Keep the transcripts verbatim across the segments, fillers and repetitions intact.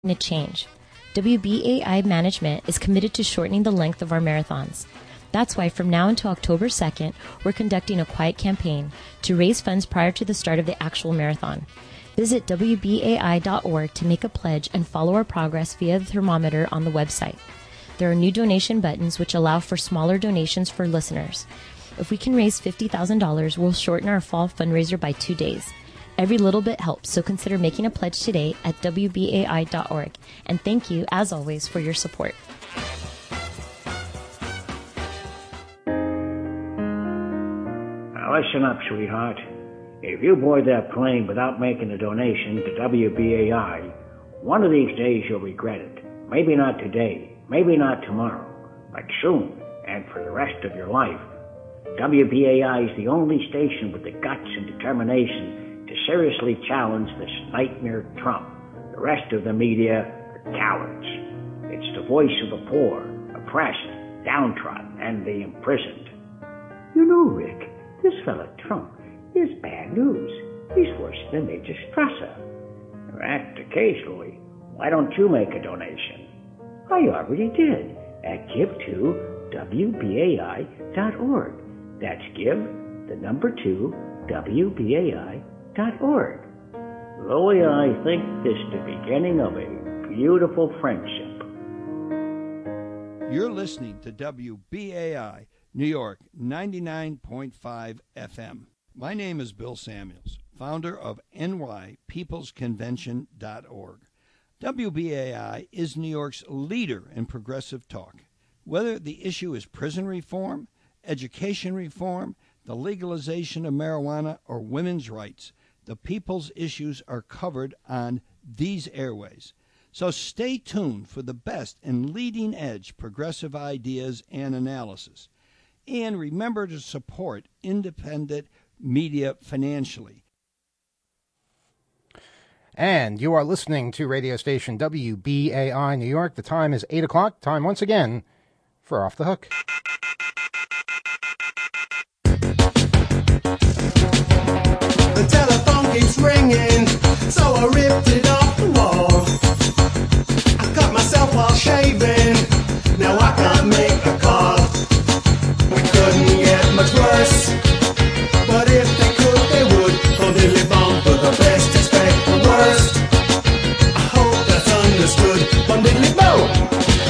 to change. W B A I management is committed to shortening the length of our marathons. That's why from now until October second, we're conducting a quiet campaign to raise funds prior to the start of the actual marathon. Visit W B A I dot org to make a pledge and follow our progress via the thermometer on the website. There are new donation buttons which allow for smaller donations for listeners. If we can raise fifty thousand dollars, we'll shorten our fall fundraiser by two days. Every little bit helps, so consider making a pledge today at W B A I dot org. And thank you, as always, for your support. Now listen up, sweetheart. If you board that plane without making a donation to W B A I, one of these days you'll regret it. Maybe not today, maybe not tomorrow, but soon, and for the rest of your life. W B A I is the only station with the guts and determination to seriously challenge this nightmare Trump. The rest of the media are cowards. It's the voice of the poor, oppressed, downtrodden, and the imprisoned. You know, Rick, this fella Trump is bad news. He's worse than Major Strasser. If that's the case, Louis, why don't you make a donation? I already did at give to W B A I dot org. That's give, the number two, W B A I dot org. Louis, I think this is the beginning of a beautiful friendship. You're listening to W B A I, New York, ninety-nine point five F M. My name is Bill Samuels, founder of N Y Peoples Convention dot org. W B A I is New York's leader in progressive talk. Whether the issue is prison reform, education reform, the legalization of marijuana, or women's rights, the people's issues are covered on these airways. So stay tuned for the best and leading-edge progressive ideas and analysis. And remember to support independent media financially. And you are listening to radio station W B A I New York. The time is eight o'clock. Time once again for Off the Hook. The telephone keeps ringing, so I ripped it off the wall. I cut myself while shaving, now I can't make a call. We couldn't get much worse, but if they could, they would. For they live on for the best, expect the worst. I hope that's understood. One diddly bow.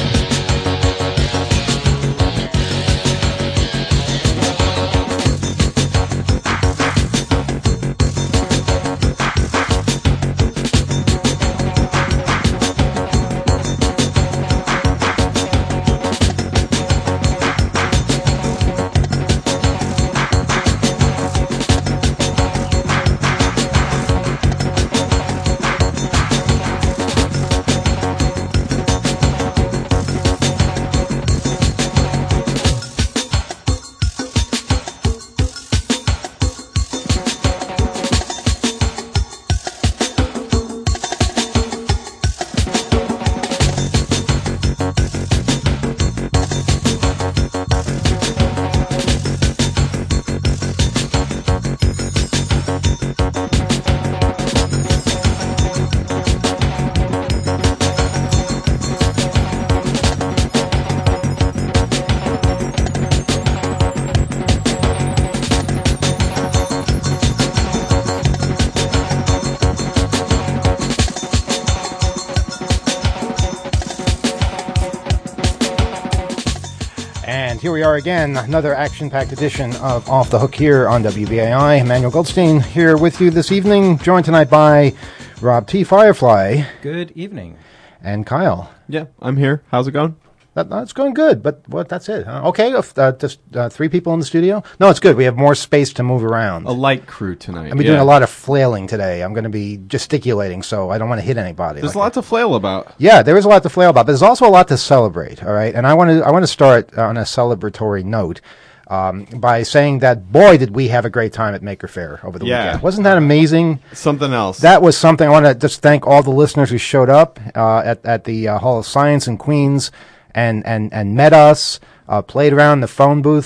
Here we are again, another action-packed edition of Off the Hook here on W B A I. Emmanuel Goldstein here with you this evening, joined tonight by Rob T. Firefly. Good evening. And Kyle. Yeah, I'm here. How's it going? That, that's going good, but what? That's it. Huh? Okay, uh, just uh, three people in the studio? No, it's good. We have more space to move around. A light crew tonight. I'm yeah. doing a lot of flailing today. I'm going to be gesticulating, so I don't want to hit anybody. There's like a lot that. to flail about. Yeah, there is a lot to flail about, but there's also a lot to celebrate, all right? And I want to I want to start on a celebratory note um, by saying that, boy, did we have a great time at Maker Faire over the yeah. weekend. Wasn't that amazing? Something else. That was something. I want to just thank all the listeners who showed up uh, at, at the uh, Hall of Science in Queens. And, and, and met us, uh, played around the phone booth.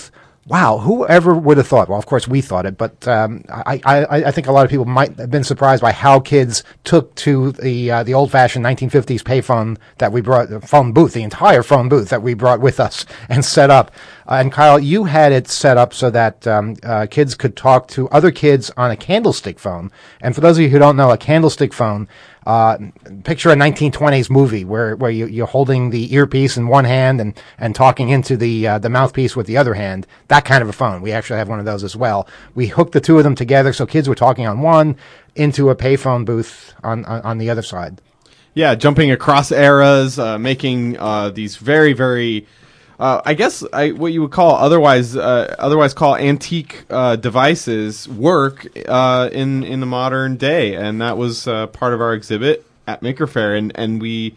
Wow, whoever would have thought? Well, of course we thought it, but um, I, I, I think a lot of people might have been surprised by how kids took to the uh, the old-fashioned nineteen fifties payphone that we brought, the phone booth, the entire phone booth that we brought with us and set up. Uh, and Kyle, you had it set up so that um, uh, kids could talk to other kids on a candlestick phone. And for those of you who don't know, a candlestick phone, uh, picture a nineteen twenties movie where, where you, you're holding the earpiece in one hand and, and talking into the, uh, the mouthpiece with the other hand. That kind of a phone. We actually have one of those as well. We hooked the two of them together so kids were talking on one into a payphone booth on, on, on the other side. Yeah, jumping across eras, uh, making uh, these very, very, uh, I guess, I, what you would call otherwise, uh, otherwise call antique uh, devices work uh, in in the modern day, and that was uh, part of our exhibit at Maker Faire, and and we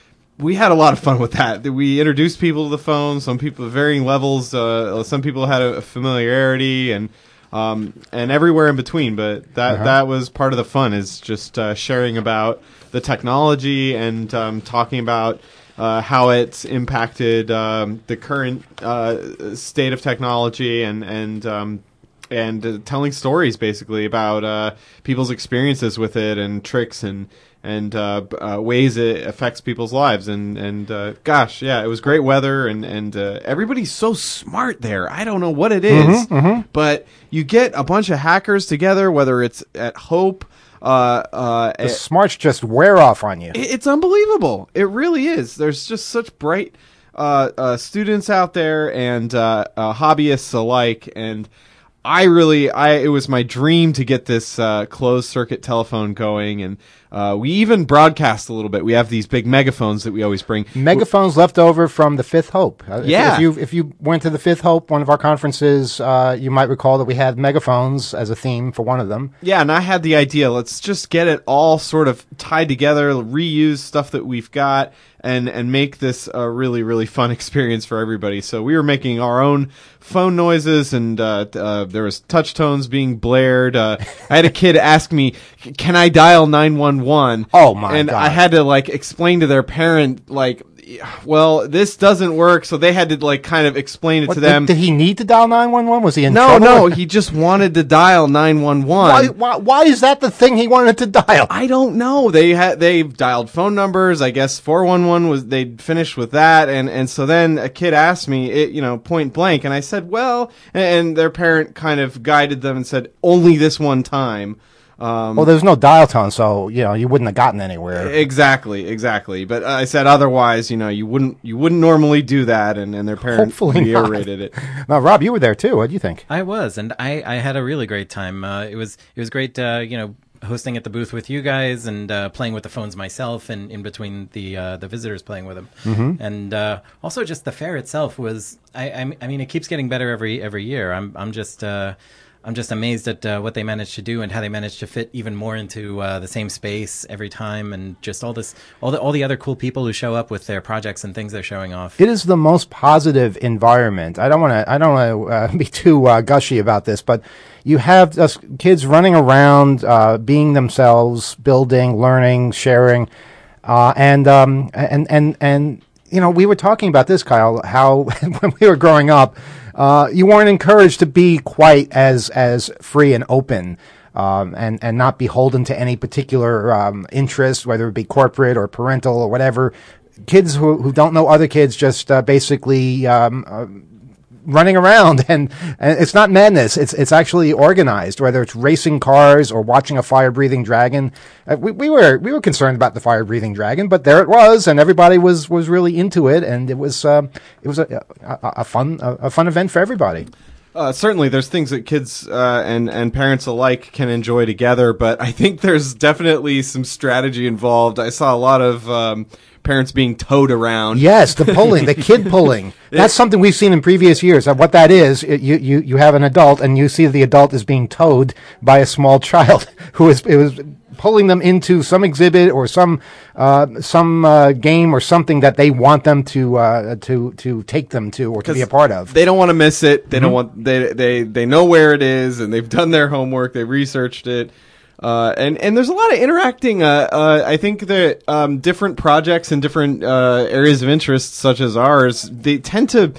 we had a lot of fun with that. We introduced people to the phone. Some people at varying levels. Uh, some people had a, a familiarity, and um, and everywhere in between. But that uh-huh. that was part of the fun, is just uh, sharing about the technology and um, talking about uh, how it's impacted um, the current uh, state of technology, and and um, and uh, telling stories basically about uh, people's experiences with it, and tricks and and uh, uh, ways it affects people's lives. And and uh, gosh, yeah, it was great weather, and and uh, everybody's so smart there. I don't know what it is, Mm-hmm, mm-hmm. but you get a bunch of hackers together, whether it's at Hope. Uh, uh, The smarts just wear off on you. It's unbelievable. It really is. There's just such bright uh, uh, students out there, and uh, uh, hobbyists alike. And I really, I it was my dream to get this uh, closed circuit telephone going. And uh, we even broadcast a little bit. We have these big megaphones that we always bring. Megaphones left over from the Fifth Hope. Uh, if- Yeah. If you if you went to the Fifth Hope, one of our conferences, uh, you might recall that we had megaphones as a theme for one of them. Yeah, and I had the idea, let's just get it all sort of tied together, reuse stuff that we've got, and, and make this a really, really fun experience for everybody. So we were making our own phone noises, and uh, uh, there was touch tones being blared. Uh, I had a kid ask me, can I dial nine one one? Oh, my And God. I had to, like, explain to their parent, like, well, this doesn't work, so they had to, like, kind of explain it What, to them. Did, did he need to dial nine one one? Was he in no, trouble? no, he just wanted to dial nine one one. Why, why, why is that the thing he wanted to dial? I don't know. They had they dialed phone numbers. I guess four one one was they finished with that, and and so then a kid asked me, it, you know, point blank, and I said, well, and their parent kind of guided them and said, only this one time. Um, Well, there's no dial tone, so you know you wouldn't have gotten anywhere. Exactly, exactly. But I said otherwise, you know, you wouldn't you wouldn't normally do that, and, and their parent Hopefully not. reiterated it. Now, Rob, you were there too. What do you think? I was, and I, I had a really great time. Uh, it was it was great, uh, you know, hosting at the booth with you guys, and uh, playing with the phones myself, and in between the uh, the visitors playing with them. Mm-hmm. And uh, also just the fair itself was, I, I I mean, it keeps getting better every every year. I'm I'm just. Uh, I'm just amazed at uh, what they managed to do, and how they managed to fit even more into uh, the same space every time, and just all this, all the all the other cool people who show up with their projects and things they're showing off. It is the most positive environment. I don't want to. I don't want to uh, be too uh, gushy about this, but you have us kids running around, uh, being themselves, building, learning, sharing, uh, and um, and and and you know, we were talking about this, Kyle. How when we were growing up, uh, you weren't encouraged to be quite as as free and open. Um, and, and not beholden to any particular um, interest, whether it be corporate or parental or whatever. Kids who who don't know other kids just uh, basically um, uh, running around, and, and it's not madness. It's it's actually organized. Whether it's racing cars or watching a fire-breathing dragon, uh, we we were we were concerned about the fire-breathing dragon, but there it was, and everybody was, was really into it, and it was um, it was a, a, a fun a, a fun event for everybody. Uh, certainly, there's things that kids uh, and and parents alike can enjoy together, but I think there's definitely some strategy involved. I saw a lot of um, parents being towed around. Yes, the pulling, the kid pulling. That's something we've seen in previous years. Uh, what that is, it, you, you you have an adult, and you see the adult is being towed by a small child who is it was pulling them into some exhibit or some uh, some uh, game or something that they want them to uh, to to take them to or to be a part of. They don't want to miss it. They Mm-hmm. don't want they they they know where it is, and they've done their homework. They researched it. Uh, and, and there's a lot of interacting. Uh, uh, I think that um, different projects and different uh, areas of interest, such as ours, they tend to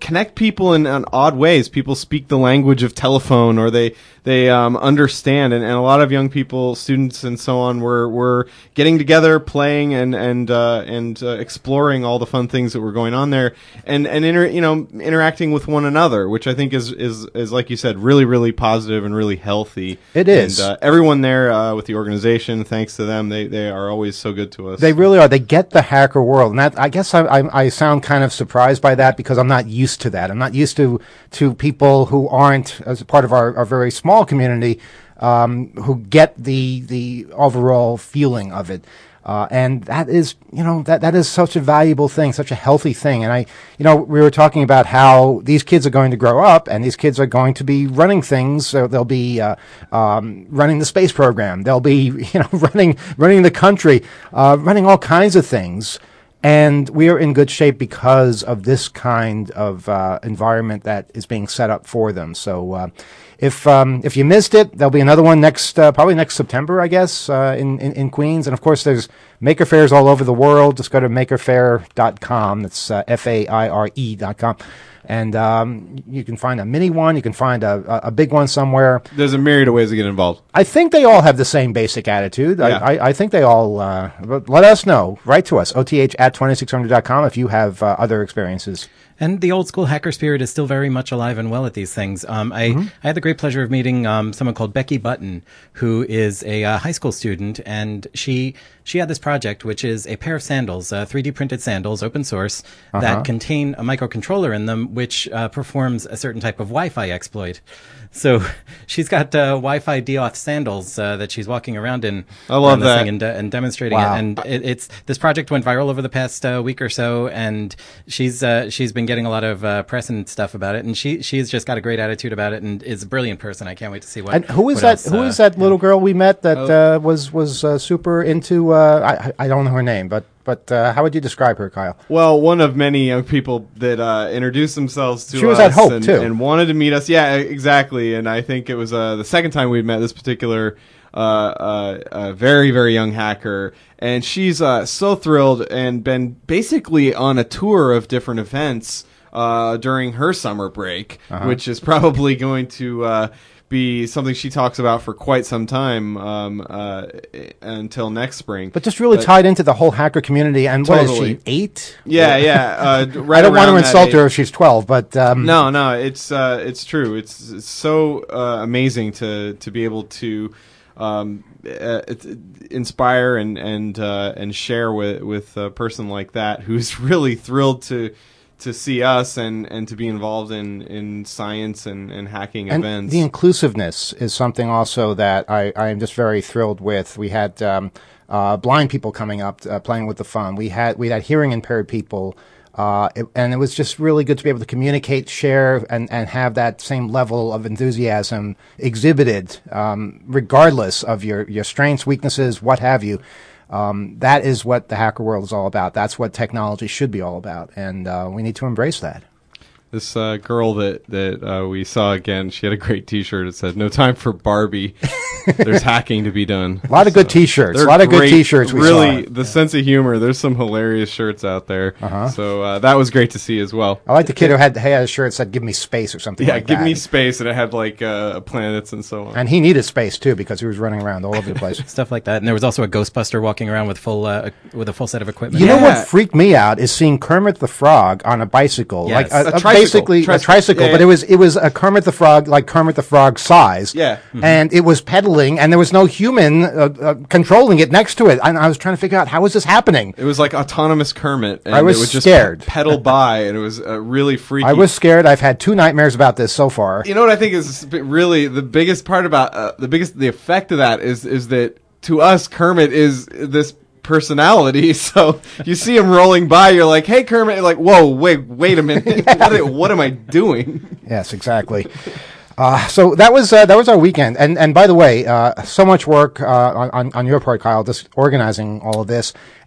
connect people in, in odd ways. People speak the language of telephone, or they they um, understand, and, and a lot of young people, students, and so on, were were getting together, playing, and and uh, and uh, exploring all the fun things that were going on there, and and inter, you know interacting with one another, which I think is is is like you said, really really positive and really healthy. It is. And, uh, everyone there uh, with the organization, thanks to them, they they are always so good to us. They really are. They get the hacker world, and that I guess I, I I sound kind of surprised by that because I'm not used to that. I'm not used to to people who aren't as a part of our, our very small community um, who get the the overall feeling of it. Uh, and that is, you know, that, that is such a valuable thing, such a healthy thing. And I, you know, we were talking about how these kids are going to grow up and these kids are going to be running things. So they'll be, uh, um, running the space program. They'll be, you know, running, running the country, uh, running all kinds of things. And we are in good shape because of this kind of, uh, environment that is being set up for them. So, uh, If um, if you missed it, there'll be another one next, uh, probably next September, I guess, uh, in, in in Queens. And of course, there's maker fairs all over the world. Just go to maker fair dot com. That's uh, F A I R E dot com, and um, you can find a mini one. You can find a, a, a big one somewhere. There's a myriad of ways to get involved. I think they all have the same basic attitude. Yeah. I, I, I think they all. Uh, but let us know. Write to us, O T H at twenty-six hundred dot com, if you have uh, other experiences. And the old school hacker spirit is still very much alive and well at these things. Um, I, mm-hmm. I had the great pleasure of meeting um, someone called Becky Button, who is a uh, high school student, and she she had this project, which is a pair of sandals, uh, three D printed sandals, open source, uh-huh. that contain a microcontroller in them, which uh, performs a certain type of Wi-Fi exploit. So she's got uh, Wi-Fi DOS sandals uh, that she's walking around in. I love that. Thing and, uh, and demonstrating wow. it. And it, it's this project went viral over the past uh, week or so, and she's uh, she's been getting a lot of uh, press and stuff about it. And she she's just got a great attitude about it, and is a brilliant person. I can't wait to see what. And who is what that? else, who uh, is that little girl we met that oh. uh, was was uh, super into? Uh, I I don't know her name, but. But uh, how would you describe her, Kyle? Well, one of many young people that uh, introduced themselves to us. She was at Hope, and, too. and wanted to meet us. Yeah, exactly. And I think it was uh, the second time we'd met this particular uh, uh, uh, very, very young hacker. And she's uh, so thrilled and been basically on a tour of different events uh, during her summer break, uh-huh. which is probably going to... Uh, be something she talks about for quite some time um, uh, until next spring. But just really but, tied into the whole hacker community. And totally. What is she, eight? Yeah, yeah. Uh, right I don't want to insult age. her if she's twelve, but um, no, no, it's uh, it's true. It's, it's so uh, amazing to to be able to um, uh, inspire and and uh, and share with with a person like that who's really thrilled to. to see us and, and to be involved in, in science and, and hacking and events. The inclusiveness is something also that I, I am just very thrilled with. We had um, uh, blind people coming up, uh, playing with the fun. We had we had hearing impaired people, uh, it, and it was just really good to be able to communicate, share, and, and have that same level of enthusiasm exhibited, um, regardless of your, your strengths, weaknesses, what have you. Um, that is what the hacker world is all about. That's what technology should be all about, and uh, we need to embrace that. This uh, girl that that uh, we saw again, she had a great T-shirt. It said, "No time for Barbie. There's hacking to be done." A lot of good so, T-shirts. A lot of great, good T-shirts. We really, saw. the yeah. sense of humor. There's some hilarious shirts out there. Uh-huh. So uh, that was great to see as well. I like the kid who had, had a shirt that said "Give me space" or something. Yeah, like give that. me space, and it had like uh, planets and so on. And he needed space too because he was running around all over the place. Stuff like that. And there was also a Ghostbuster walking around with full uh, with a full set of equipment. You yeah. know what freaked me out is seeing Kermit the Frog on a bicycle, yes. like a, a, a tricycle. basically Tricycle. a tricycle. Yeah, but yeah. it was it was a Kermit the Frog, like Kermit the Frog size. Yeah. Mm-hmm. And it was pedaling, and there was no human uh, uh, controlling it next to it. And I was trying to figure out how was this happening. It was like autonomous Kermit. And I was it would just scared. Pe- pedal by, and it was uh, really freaky. I was scared. I've had two nightmares about this so far. You know what I think is really the biggest part about uh, the biggest the effect of that is is that to us Kermit is this personality. So you see him rolling by, you're like, "Hey, Kermit!" You're like, "Whoa, wait, wait a minute! yeah. what, what am I doing?" Yes, exactly. Uh, so that was uh, that was our weekend, and and by the way, uh, so much work uh, on on your part, Kyle, just organizing all of this.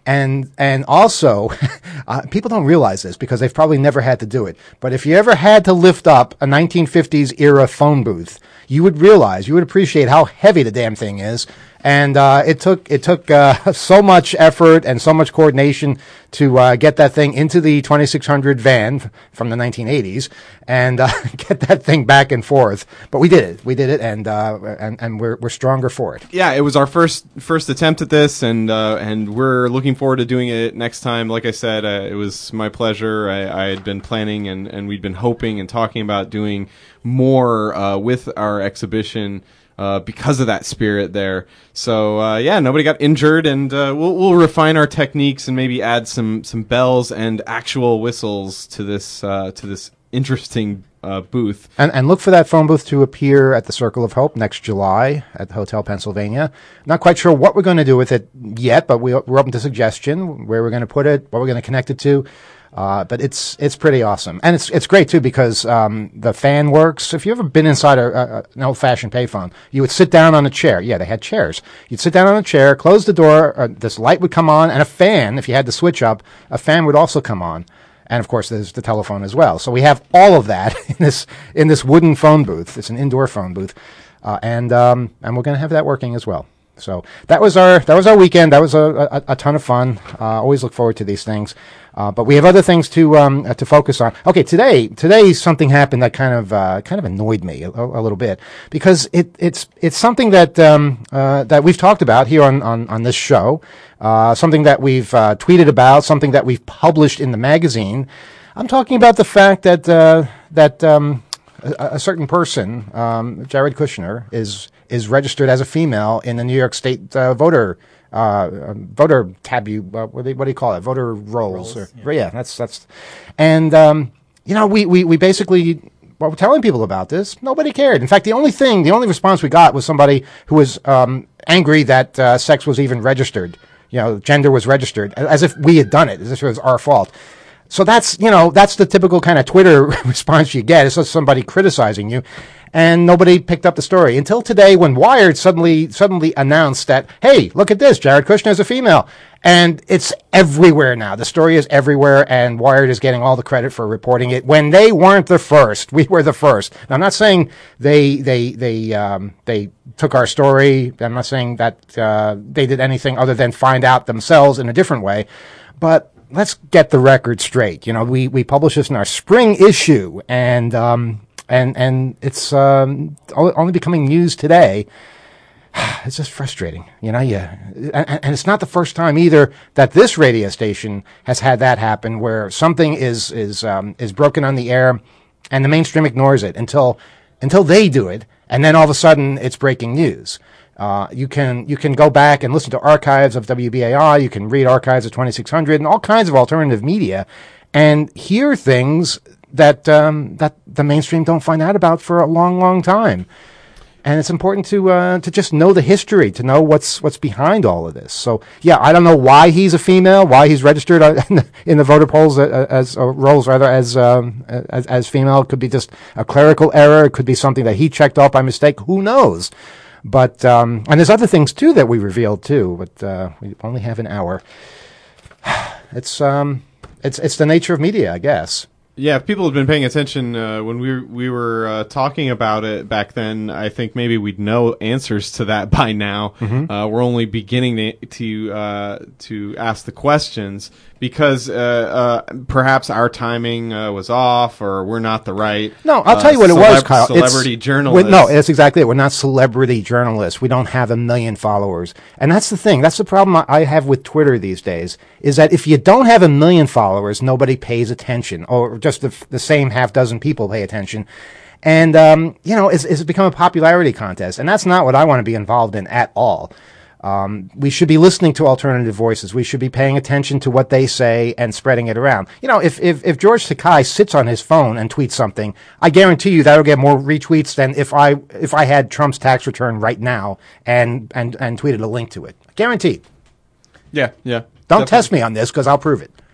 And and also, uh, people don't realize this because they've probably never had to do it. But if you ever had to lift up a nineteen fifties era phone booth, you would realize, you would appreciate how heavy the damn thing is. And uh, it took it took uh, so much effort and so much coordination to uh, get that thing into the twenty-six hundred van from the nineteen eighties and uh, get that thing back and forth. But we did it. We did it, and uh, and and we're we're stronger for it. Yeah, it was our first first attempt at this, and uh, and we're looking forward to doing it next time. Like I said, uh, it was my pleasure. I, I had been planning, and, and we'd been hoping and talking about doing more uh, with our exhibition. Uh, because of that spirit there. So, uh, yeah, nobody got injured, and uh, we'll, we'll refine our techniques and maybe add some, some bells and actual whistles to this uh, to this interesting uh, booth. And, and look for that phone booth to appear at the Circle of Hope next July at the Hotel Pennsylvania. Not quite sure what we're going to do with it yet, but we, we're open to suggestion, where we're going to put it, what we're going to connect it to. Uh, but it's it's pretty awesome, and it's it's great too because um, the fan works. If you ever been inside a, a, an old-fashioned payphone, you would sit down on a chair. Yeah, they had chairs. You'd sit down on a chair, close the door. Uh, this light would come on, and a fan. If you had the switch up, a fan would also come on, and of course there's the telephone as well. So we have all of that in this in this wooden phone booth. It's an indoor phone booth, uh, and um, and we're going to have that working as well. So that was our that was our weekend. That was a, a, a ton of fun. Uh, always look forward to these things. Uh, but we have other things to um, uh, to focus on. Okay, today today something happened that kind of uh, kind of annoyed me a, a little bit because it it's it's something that um, uh, that we've talked about here on on, on this show, uh, something that we've uh, tweeted about, something that we've published in the magazine. I'm talking about the fact that uh, that um, a, a certain person, um, Jared Kushner, is is registered as a female in the New York State uh, voter. Uh, voter tabu, uh, what, do you, what do you call it? Voter rolls. rolls or, yeah. yeah, that's, that's, and, um, you know, we, we, we basically, well, we're telling people about this. Nobody cared. In fact, the only thing, the only response we got was somebody who was, um, angry that, uh, sex was even registered. You know, gender was registered, as if we had done it, as if it was our fault. So that's, you know, that's the typical kind of Twitter response you get. It's just somebody criticizing you. And nobody picked up the story until today when Wired suddenly suddenly announced that, hey, look at this, Jared Kushner is a female. And it's everywhere now. The story is everywhere, and Wired is getting all the credit for reporting it when they weren't the first. We were the first. Now, I'm not saying they they they um, they took our story. I'm not saying that uh, they did anything other than find out themselves in a different way. But let's get the record straight. You know, we, we published this in our spring issue, and um, and and it's um, only becoming news today. It's just frustrating, you know. Yeah, and, and it's not the first time either that this radio station has had that happen, where something is is um, is broken on the air, and the mainstream ignores it until until they do it, and then all of a sudden it's breaking news. Uh, you can you can go back and listen to archives of W B A I. You can read archives of twenty-six hundred and all kinds of alternative media, and hear things that um, that the mainstream don't find out about for a long, long time. And it's important to uh, to just know the history, to know what's what's behind all of this. So yeah, I don't know why he's a female, why he's registered in the, in the voter polls as, as uh, rolls rather as, um, as as female. It could be just a clerical error. It could be something that he checked off by mistake. Who knows? But um, and there's other things too that we revealed too. But uh, we only have an hour. It's um it's it's the nature of media, I guess. Yeah, if people had been paying attention uh, when we we were uh, talking about it back then, I think maybe we'd know answers to that by now. Mm-hmm. Uh, we're only beginning to to, uh, to ask the questions because uh, uh, perhaps our timing uh, was off, or we're not the right. No, I'll uh, tell you what celeb- it was, Kyle. Celebrity it's, journalists. No, that's exactly it. We're not celebrity journalists. We don't have a million followers, and that's the thing. That's the problem I have with Twitter these days. Is that if you don't have a million followers, nobody pays attention, or just the, the same half dozen people pay attention. And, um, you know, it's, it's become a popularity contest. And that's not what I want to be involved in at all. Um, we should be listening to alternative voices. We should be paying attention to what they say and spreading it around. You know, if, if, if George Takei sits on his phone and tweets something, I guarantee you that'll get more retweets than if I, if I had Trump's tax return right now and, and, and tweeted a link to it. Guaranteed. Yeah, yeah. Don't Definitely. Test me on this because I'll prove it.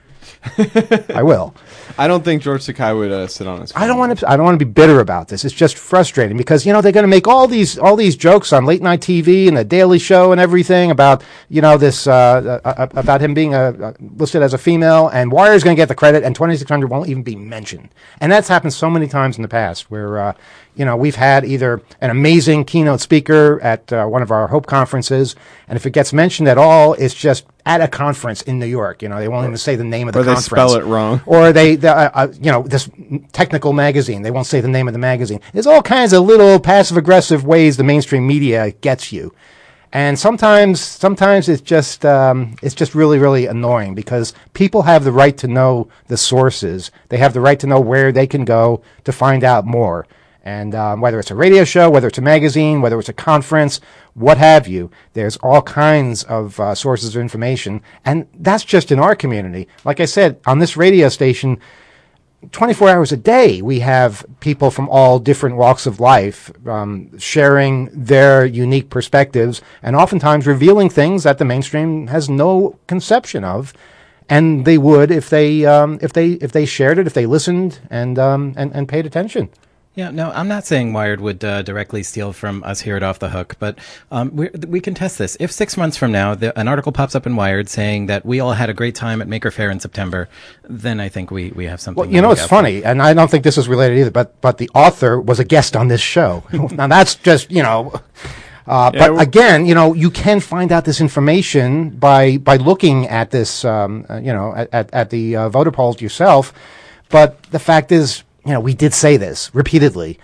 I will. I don't think George Takei would uh, sit on his phone. I don't want to. I don't want to be bitter about this. It's just frustrating because you know they're going to make all these all these jokes on late night T V and the Daily Show and everything about you know this uh, uh, about him being a, uh, listed as a female, and Wire's going to get the credit, and twenty-six hundred won't even be mentioned. And that's happened so many times in the past where uh, you know we've had either an amazing keynote speaker at uh, one of our Hope conferences, and if it gets mentioned at all, it's just at a conference in New York. You know, they won't even say the name of the or they conference. spell it wrong. Or they, they uh, uh, you know, this technical magazine, they won't say the name of the magazine. There's all kinds of little passive-aggressive ways the mainstream media gets you. And sometimes, sometimes it's just, um, it's just really, really annoying because people have the right to know the sources. They have the right to know where they can go to find out more. And um, whether it's a radio show, whether it's a magazine, whether it's a conference, what have you, there's all kinds of uh, sources of information. And that's just in our community. Like I said, on this radio station, twenty-four hours a day, we have people from all different walks of life um, sharing their unique perspectives and oftentimes revealing things that the mainstream has no conception of. And they would if they um, if they if they shared it, if they listened and um, and, and paid attention. Yeah, no, I'm not saying Wired would uh, directly steal from us here at Off the Hook, but um, we we can test this. If six months from now the, an article pops up in Wired saying that we all had a great time at Maker Faire in September, then I think we, we have something. Well, you know, it's funny, for. and I don't think this is related either, but but the author was a guest on this show. Now that's just, you know... Uh, yeah, but again, you know, you can find out this information by by looking at this, um, uh, you know, at, at, at the uh, voter polls yourself. But the fact is, you know, we did say this repeatedly,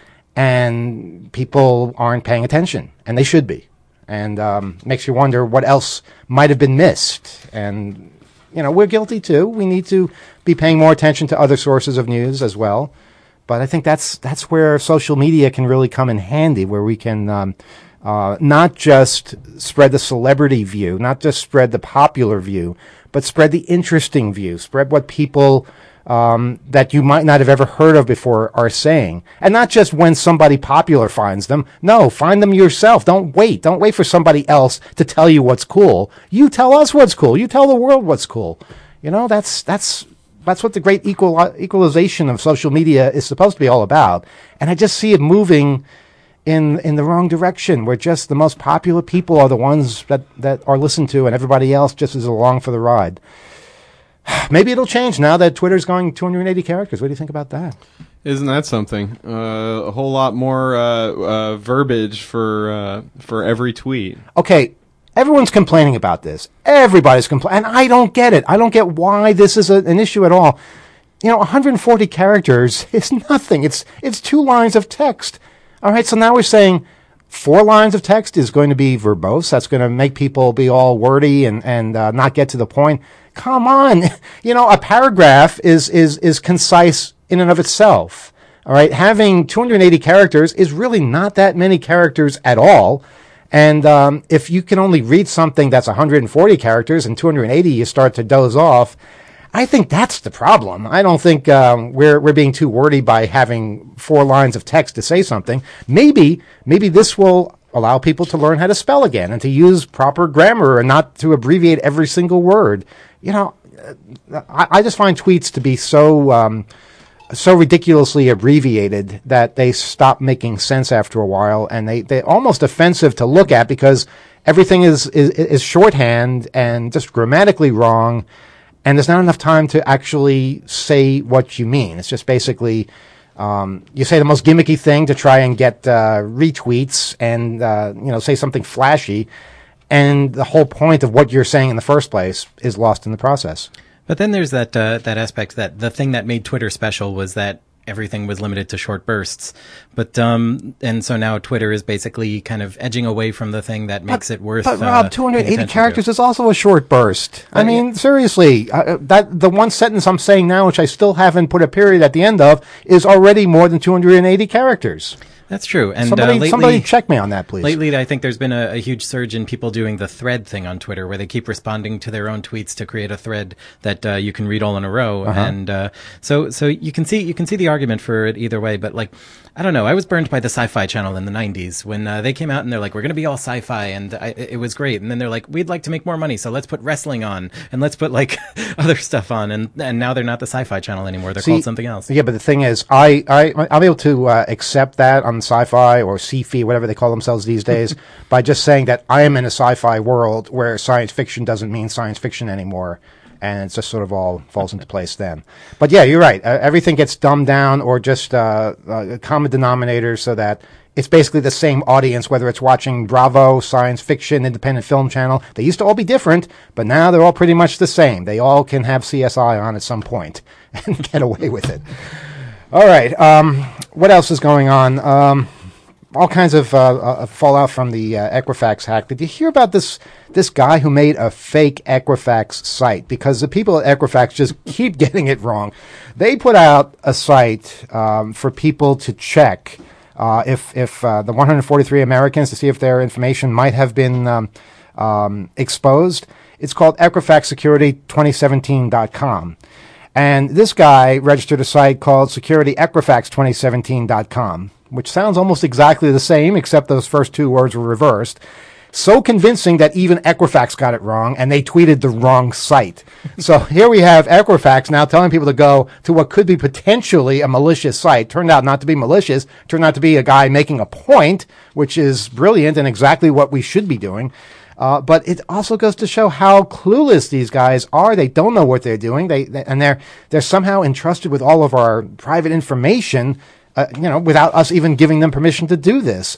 and people aren't paying attention, and they should be. And um, makes you wonder what else might have been missed. And, you know, we're guilty too. We need to be paying more attention to other sources of news as well. But I think that's that's where social media can really come in handy, where we can um, uh, not just spread the celebrity view, not just spread the popular view, but spread the interesting view, spread what people um, that you might not have ever heard of before are saying. And not just when somebody popular finds them. No, find them yourself. Don't wait. Don't wait for somebody else to tell you what's cool. You tell us what's cool. You tell the world what's cool. You know, that's that's that's what the great equal, equalization of social media is supposed to be all about. And I just see it moving in in the wrong direction, where just the most popular people are the ones that, that are listened to, and everybody else just is along for the ride. Maybe it'll change now that Twitter's going two hundred eighty characters. What do you think about that? Isn't that something? Uh, a whole lot more uh, uh, verbiage for uh, for every tweet. Okay, everyone's complaining about this. Everybody's complaining, and I don't get it. I don't get why this is a, an issue at all. You know, one hundred forty characters is nothing. It's it's two lines of text. All right, so now we're saying four lines of text is going to be verbose. That's going to make people be all wordy and and uh, not get to the point. Come on, you know, a paragraph is is is concise in and of itself. All right, having two hundred eighty characters is really not that many characters at all. And um, if you can only read something that's one hundred forty characters and two hundred eighty, you start to doze off. I think that's the problem. I don't think um, we're we're being too wordy by having four lines of text to say something. Maybe maybe this will allow people to learn how to spell again and to use proper grammar and not to abbreviate every single word. You know, I, I just find tweets to be so um, so ridiculously abbreviated that they stop making sense after a while, and they they're almost offensive to look at because everything is is, is shorthand and just grammatically wrong. And there's not enough time to actually say what you mean. It's just basically um, you say the most gimmicky thing to try and get uh, retweets and uh, you know say something flashy, and the whole point of what you're saying in the first place is lost in the process. But then there's that uh, that aspect that the thing that made Twitter special was that everything was limited to short bursts. But um, and so now Twitter is basically kind of edging away from the thing that makes but, it worth. But Rob, uh, two hundred eighty characters to. is also a short burst. I uh, mean, yeah. seriously, uh, that the one sentence I'm saying now, which I still haven't put a period at the end of, is already more than two hundred eighty characters. That's true. And somebody, uh, lately, somebody check me on that, please. Lately, I think there's been a, a huge surge in people doing the thread thing on Twitter, where they keep responding to their own tweets to create a thread that uh, you can read all in a row. Uh-huh. And uh, so, so you can see you can see the argument for it either way. But like, I don't know. I was burned by the Sci-Fi Channel in the nineties when uh, they came out and they're like, we're going to be all sci-fi, and I, it was great. And then they're like, we'd like to make more money, so let's put wrestling on and let's put like other stuff on. And and now they're not the Sci-Fi Channel anymore. They're See, called something else. Yeah, but the thing is, I, I, I'll be able to uh, accept that on Sci-Fi or Sci-Fi, whatever they call themselves these days, by just saying that I am in a sci-fi world where science fiction doesn't mean science fiction anymore, and it just sort of all falls into place then. But yeah, you're right. Uh, everything gets dumbed down or just uh, uh, common denominators so that it's basically the same audience, whether it's watching Bravo, Science Fiction, Independent Film Channel. They used to all be different, but now they're all pretty much the same. They all can have C S I on at some point and get away with it. All right. Um, what else is going on? Um, all kinds of uh, uh, fallout from the uh, Equifax hack. Did you hear about this this guy who made a fake Equifax site? Because the people at Equifax just keep getting it wrong. They put out a site um, for people to check uh, if if uh, the one hundred forty-three Americans, to see if their information might have been um, um, exposed. It's called Equifax Security twenty seventeen dot com. And this guy registered a site called Security Equifax twenty seventeen dot com, which sounds almost exactly the same, except those first two words were reversed. So convincing that even Equifax got it wrong, and they tweeted the wrong site. So here we have Equifax now telling people to go to what could be potentially a malicious site. Turned out not to be malicious. Turned out to be a guy making a point, which is brilliant and exactly what we should be doing. Uh, but it also goes to show how clueless these guys are. They don't know what they're doing. They, they and they're they're somehow entrusted with all of our private information, uh, you know, without us even giving them permission to do this.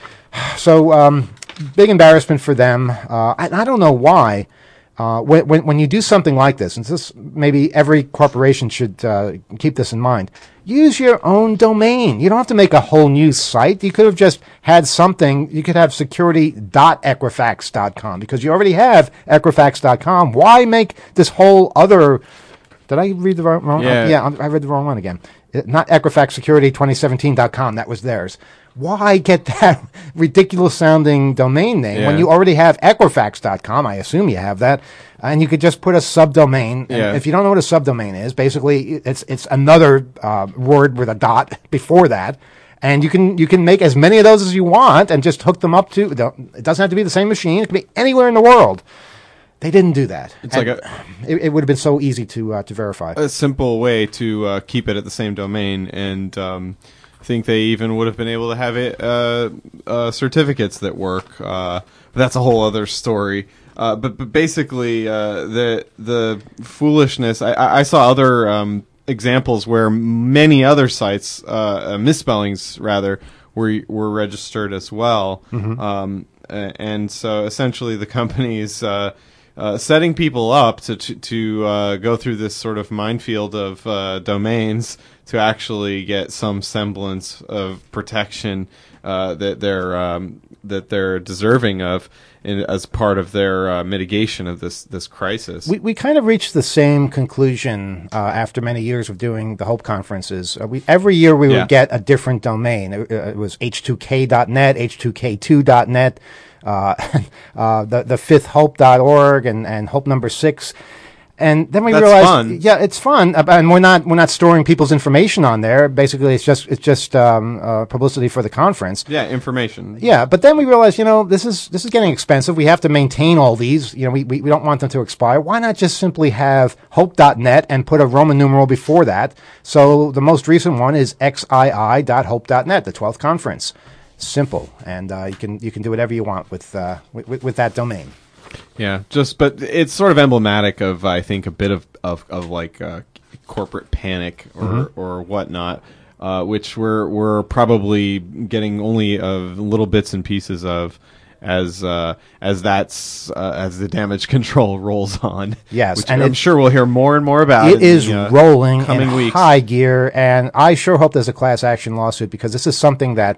So um, big embarrassment for them. Uh, I, I don't know why. Uh, when, when when you do something like this, and this maybe every corporation should uh, keep this in mind. Use your own domain. You don't have to make a whole new site. You could have just had something. You could have security dot equifax dot com because you already have equifax dot com. Why make this whole other? Did I read the wrong? wrong yeah, yeah, I read the wrong one again. Not Equifax Security twenty seventeen dot com. That was theirs. Why get that ridiculous sounding domain name yeah. when you already have equifax dot com? I assume you have that. And you could just put a subdomain. And yeah. if you don't know what a subdomain is, basically it's it's another uh, word with a dot before that. And you can you can make as many of those as you want and just hook them up to. It doesn't have to be the same machine. It can be anywhere in the world. They didn't do that. It's and like a, it, it would have been so easy to uh, to verify. A simple way to uh, keep it at the same domain, and um, I think they even would have been able to have it uh, uh, certificates that work. Uh, but that's a whole other story. Uh, but, but basically, uh, the the foolishness. I, I saw other um, examples where many other sites, uh, uh, misspellings rather, were were registered as well. Mm-hmm. Um, and so essentially, the companies. Uh, Uh, setting people up to to, to uh, go through this sort of minefield of uh, domains to actually get some semblance of protection uh, that they're um, that they're deserving of in, as part of their uh, mitigation of this this crisis. We we kind of reached the same conclusion uh, after many years of doing the Hope conferences. Uh, we every year we Yeah. would get a different domain. It, uh, it was H two K dot net, H two K two dot net. Uh, uh, the the fifth hope dot org and, and hope number six, and then we That's realized, fun. yeah, it's fun, uh, and we're not we're not storing people's information on there. Basically, it's just it's just um, uh, publicity for the conference. Yeah, information. Yeah, but then we realized, you know, this is this is getting expensive. We have to maintain all these. You know, we we, we don't want them to expire. Why not just simply have hope dot net and put a Roman numeral before that? So the most recent one is X I I dot hope dot net, the twelfth conference. Simple, and uh, you can you can do whatever you want with, uh, with with that domain. Yeah, just but it's sort of emblematic of I think a bit of of, of like uh, corporate panic or Mm-hmm. or whatnot, uh, which we're we're probably getting only of little bits and pieces of as uh, as that's uh, as the damage control rolls on. Yes, which and I'm it- sure we'll hear more and more about. It in is the, uh, rolling coming in weeks. high gear, and I sure hope there's a class action lawsuit because this is something that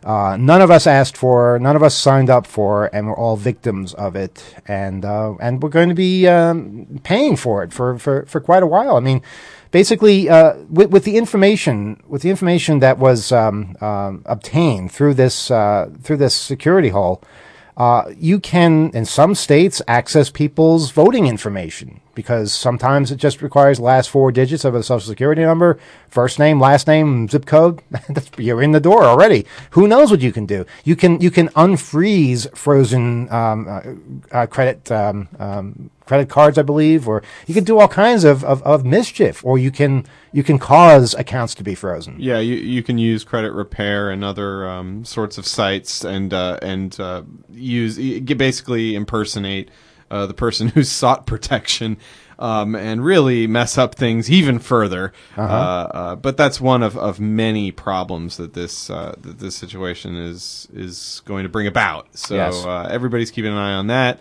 uh, none of us asked for, none of us signed up for, and we're all victims of it. And uh, and we're going to be um, paying for it for, for, for quite a while. I mean, basically, uh, with, with the information, with the information that was um, um, obtained through this uh, through this security hole, uh, you can, in some states, access people's voting information, because sometimes it just requires the last four digits of a social security number, first name, last name, zip code. You're in the door already. Who knows what you can do? You can you can unfreeze frozen um, uh, uh, credit um, um, credit cards, I believe, or you can do all kinds of, of, of mischief, or you can you can cause accounts to be frozen. Yeah, you you can use Credit Repair and other um, sorts of sites, and uh, and uh, use basically impersonate Uh, the person who's sought protection, um, and really mess up things even further. Uh-huh. Uh, uh, but that's one of, of many problems that this uh, that this situation is is going to bring about. So Yes. uh, everybody's keeping an eye on that.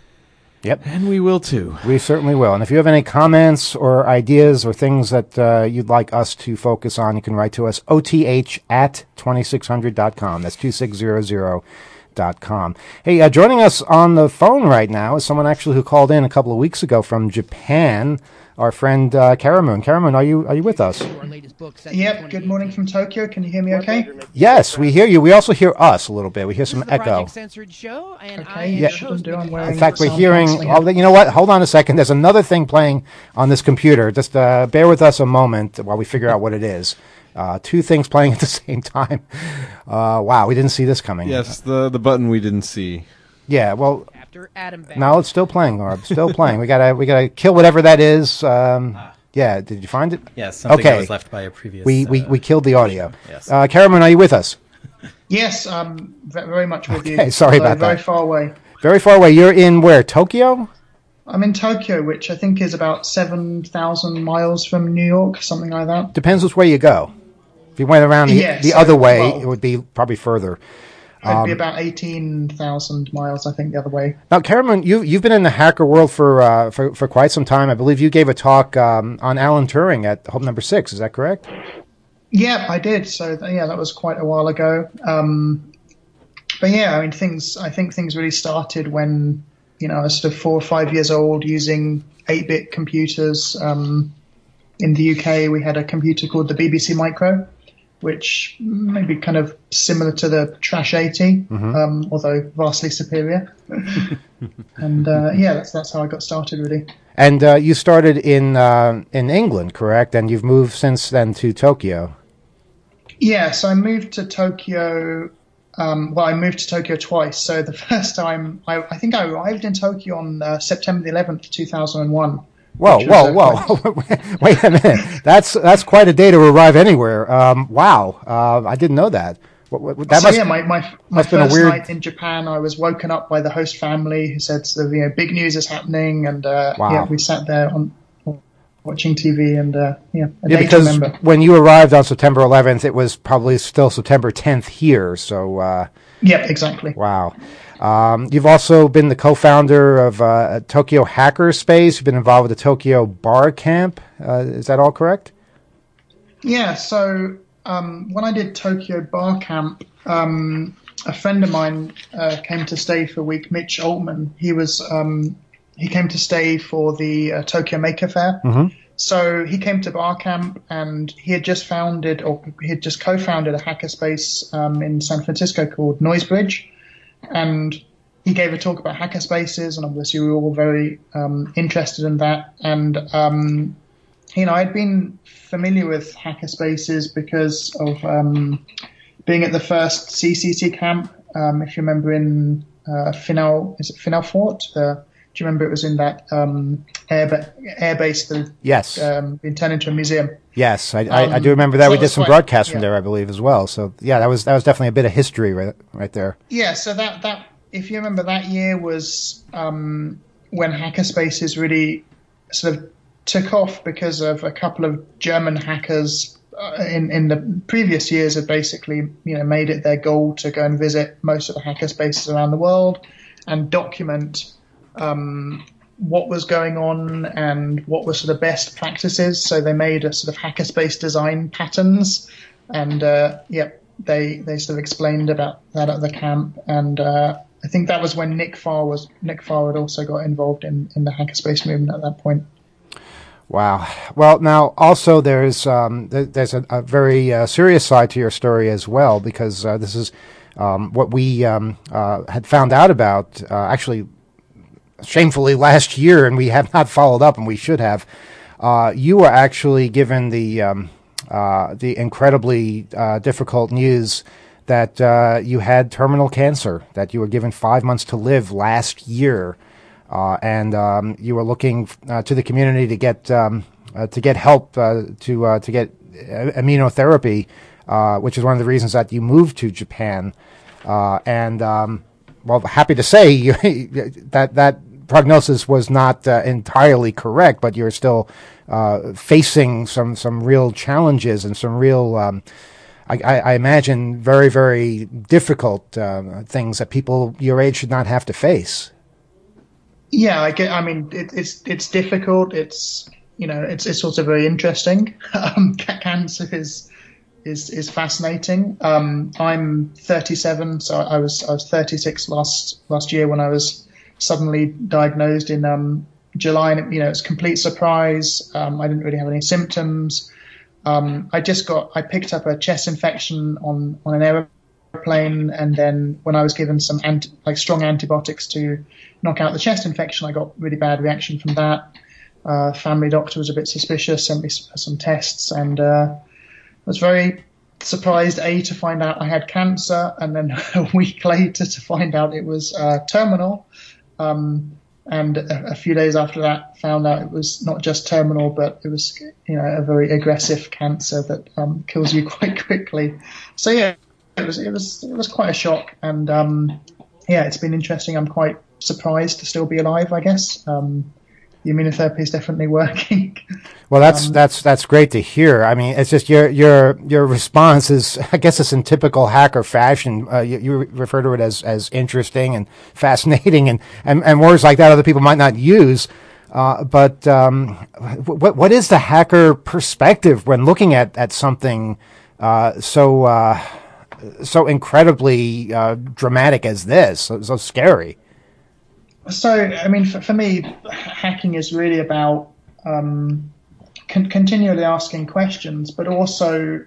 Yep. And we will too. We certainly will. And if you have any comments or ideas or things that uh, you'd like us to focus on, you can write to us, O T H at twenty-six hundred dot com. That's two six zero zero dot com. Hey, uh, joining us on the phone right now is someone actually who called in a couple of weeks ago from Japan, our friend uh, Karamoon. Karamoon, are you are you with us? Yep, good morning from Tokyo. Can you hear me okay? Yes, we hear you. We also hear us a little bit. We hear some echo. Censored Show, and Okay, I am yeah. your shouldn't host, do. I'm Mickey wearing In fact, we're sound hearing. cancelling Oh, you know what? Hold on a second. There's another thing playing on this computer. Just uh, bear with us a moment while we figure out what it is. Uh, two things playing at the same time. Uh, wow, we didn't see this coming. Yes, the the button we didn't see. Yeah. Well, after Adam Back. no, it's still playing, Orb. Still playing. We gotta we gotta kill whatever that is. Um, yeah. Did you find it? Yes, something Okay. that was left by a previous. We we uh, we killed the audio. Yes. Uh, Karaman, are you with us? Yes, um, ve- very much with you. Okay, sorry Although about very that. far away. Very far away. You're in where? Tokyo? I'm in Tokyo, which I think is about seven thousand miles from New York, something like that. Depends which way you go. If you went around the, Yeah, the so, other way, well- it would be probably further. It'd Um, be about eighteen thousand miles, I think, the other way. Now, Karaman, you you've been in the hacker world for uh, for for quite some time. I believe you gave a talk um, on Alan Turing at Hope Number Six. Is that correct? Yeah, I did. So th- yeah, that was quite a while ago. Um, but yeah, I mean, things. I think things really started when you know I was sort of four or five years old, using eight-bit computers. Um, in the U K, we had a computer called the B B C Micro, which may be kind of similar to the Trash eighty, um, although vastly superior. and uh, yeah, that's that's how I got started, really. And uh, you started in uh, in England, correct? And you've moved since then to Tokyo. Yeah, so I moved to Tokyo. Um, well, I moved to Tokyo twice. So the first time, I, I think I arrived in Tokyo on uh, September the eleventh, two thousand one. Whoa, which was, whoa, uh, whoa! Wait a minute. That's that's quite a day to arrive anywhere. Um, wow, uh, I didn't know that. What, what, that so must, yeah, my my, my must been a first weird- night in Japan, I was woken up by the host family who said, sort of, you know, big news is happening, and uh, Wow. yeah, we sat there on watching T V, and uh, yeah, a yeah, day to because remember. when you arrived on September eleventh, it was probably still September tenth here. So. Uh, Yeah, exactly. Wow. Um, you've also been the co-founder of uh, Tokyo Hackerspace. You've been involved with the Tokyo Bar Camp. Uh, is that all correct? Yeah, so um, when I did Tokyo Bar Camp, um, a friend of mine uh, came to stay for a week, Mitch Altman. He was um, he came to stay for the uh, Tokyo Maker Fair. Mm-hmm. So he came to Bar Camp, and he had just founded, or he had just co-founded a hackerspace um, in San Francisco called Noisebridge. And he gave a talk about hackerspaces, and obviously we were all very um, interested in that. And um, you know, I'd been familiar with hackerspaces because of um, being at the first C C C camp. Um, if you remember, in uh, Final, is it Final Fort? The, do you remember it was in that um, air ba- air base that Yes. had um, been turned into a museum? Yes, I, I, I Um, do remember that. so We it did was some quite- broadcasts from yeah. there, I believe, as well. So yeah, that was that was definitely a bit of history right, right there. Yeah, so that, that if you remember, that year was um, when hackerspaces really sort of took off because of a couple of German hackers uh, in in the previous years had basically you know made it their goal to go and visit most of the hackerspaces around the world and document um, what was going on and what were sort of best practices. So they made a sort of hackerspace design patterns, and uh, yeah. they they sort of explained about that at the camp, and uh, I think that was when Nick Farr was Nick Farr had also got involved in, in the hackerspace movement at that point. Wow. Well, now also there's um, th- there's a, a very uh, serious side to your story as well, because uh, this is um, what we um, uh, had found out about uh, actually shamefully last year, and we have not followed up, and we should have. Uh, you were actually given the um, uh, the incredibly uh, difficult news that uh, you had terminal cancer, that you were given five months to live last year. Uh, and um, you were looking uh, to the community to get um, uh, to get help uh, to uh, to get immunotherapy, uh, which is one of the reasons that you moved to Japan. Uh, and um, well, happy to say you, that that prognosis was not uh, entirely correct, but you're still uh, facing some some real challenges and some real, um, I, I imagine, very very difficult uh, things that people your age should not have to face. Yeah, I get. I mean, it, it's it's difficult. It's you know, it's it's also very interesting. Um, cancer is is is fascinating. Um, I'm thirty-seven, so I was I was thirty-six last last year when I was suddenly diagnosed in um, July. And, you know, it's a complete surprise. Um, I didn't really have any symptoms. Um, I just got I picked up a chest infection on on an airplane, and then when I was given some anti, like strong antibiotics to knock out the chest infection, I got really bad reaction from that. Uh, family doctor was a bit suspicious, sent me some tests, and uh, I was very surprised, A, to find out I had cancer, and then a week later to find out it was uh, terminal. Um, and a, a few days after that, found out it was not just terminal, but it was, you know, a very aggressive cancer that um, kills you quite quickly. So yeah, it was it was it was quite a shock, and um, yeah, it's been interesting. I'm quite surprised to still be alive, I guess. Um, the immunotherapy is definitely working. Well, that's um, that's that's great to hear. I mean, it's just your your your response is, I guess, it's in typical hacker fashion. Uh, you, you refer to it as as interesting and fascinating, and, and, and words like that other people might not use. Uh, but um, what what is the hacker perspective when looking at at something uh, so uh, so incredibly uh, dramatic as this, so, so scary? So, I mean, for, for me, hacking is really about um, con- continually asking questions, but also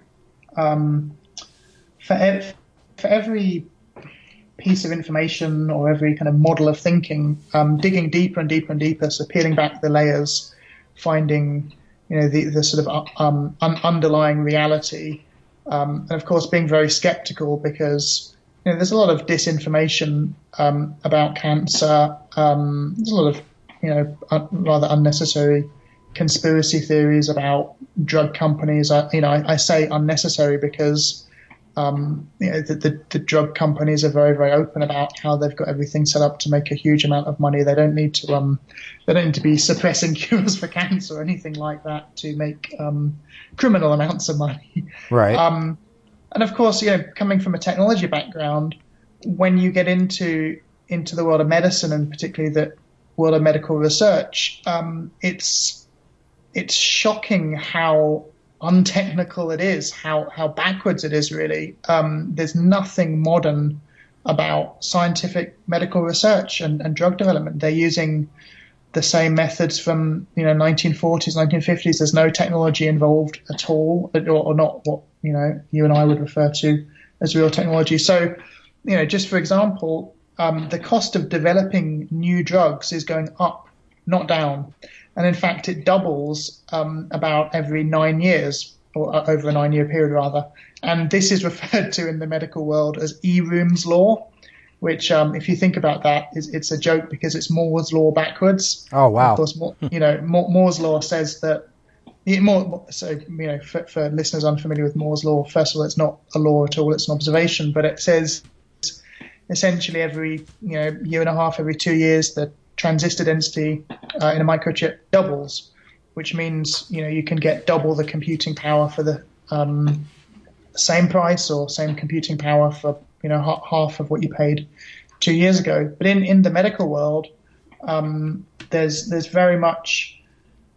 um, for, ev- for every piece of information or every kind of model of thinking, um, digging deeper and deeper and deeper, so peeling back the layers, finding, you know, the, the sort of um, un- underlying reality, um, and of course being very skeptical because, you know, there's a lot of disinformation um, about cancer. Um, there's a lot of, you know, uh, rather unnecessary conspiracy theories about drug companies. I, you know, I, I say unnecessary because, um, you know, the, the, the drug companies are very, very open about how they've got everything set up to make a huge amount of money. They don't need to, um, they don't need to be suppressing cures for cancer or anything like that to make um, criminal amounts of money. Right. Um, And of course, you know, coming from a technology background, when you get into into the world of medicine and particularly the world of medical research, um, it's it's shocking how untechnical it is, how how backwards it is. Really, um, there's nothing modern about scientific medical research and, and drug development. They're using the same methods from, you know, nineteen forties, nineteen fifties. There's no technology involved at all, or, or not what, you know, you and I would refer to as real technology. So, you know, just for example, um, the cost of developing new drugs is going up, not down. And in fact, it doubles um, about every nine years, or uh, over a nine-year period, rather. And this is referred to in the medical world as E-Rooms law, which, um, if you think about that, is it's a joke because it's Moore's law backwards. Oh, wow. Of course, you know, Moore's law says that, more, so, you know, for, for listeners unfamiliar with Moore's law, first of all, it's not a law at all, it's an observation, but it says essentially every, you know, year and a half, every two years, the transistor density uh, in a microchip doubles, which means, you know, you can get double the computing power for the um, same price or same computing power for, you know, ha- half of what you paid two years ago. But in, in the medical world, um, there's there's very much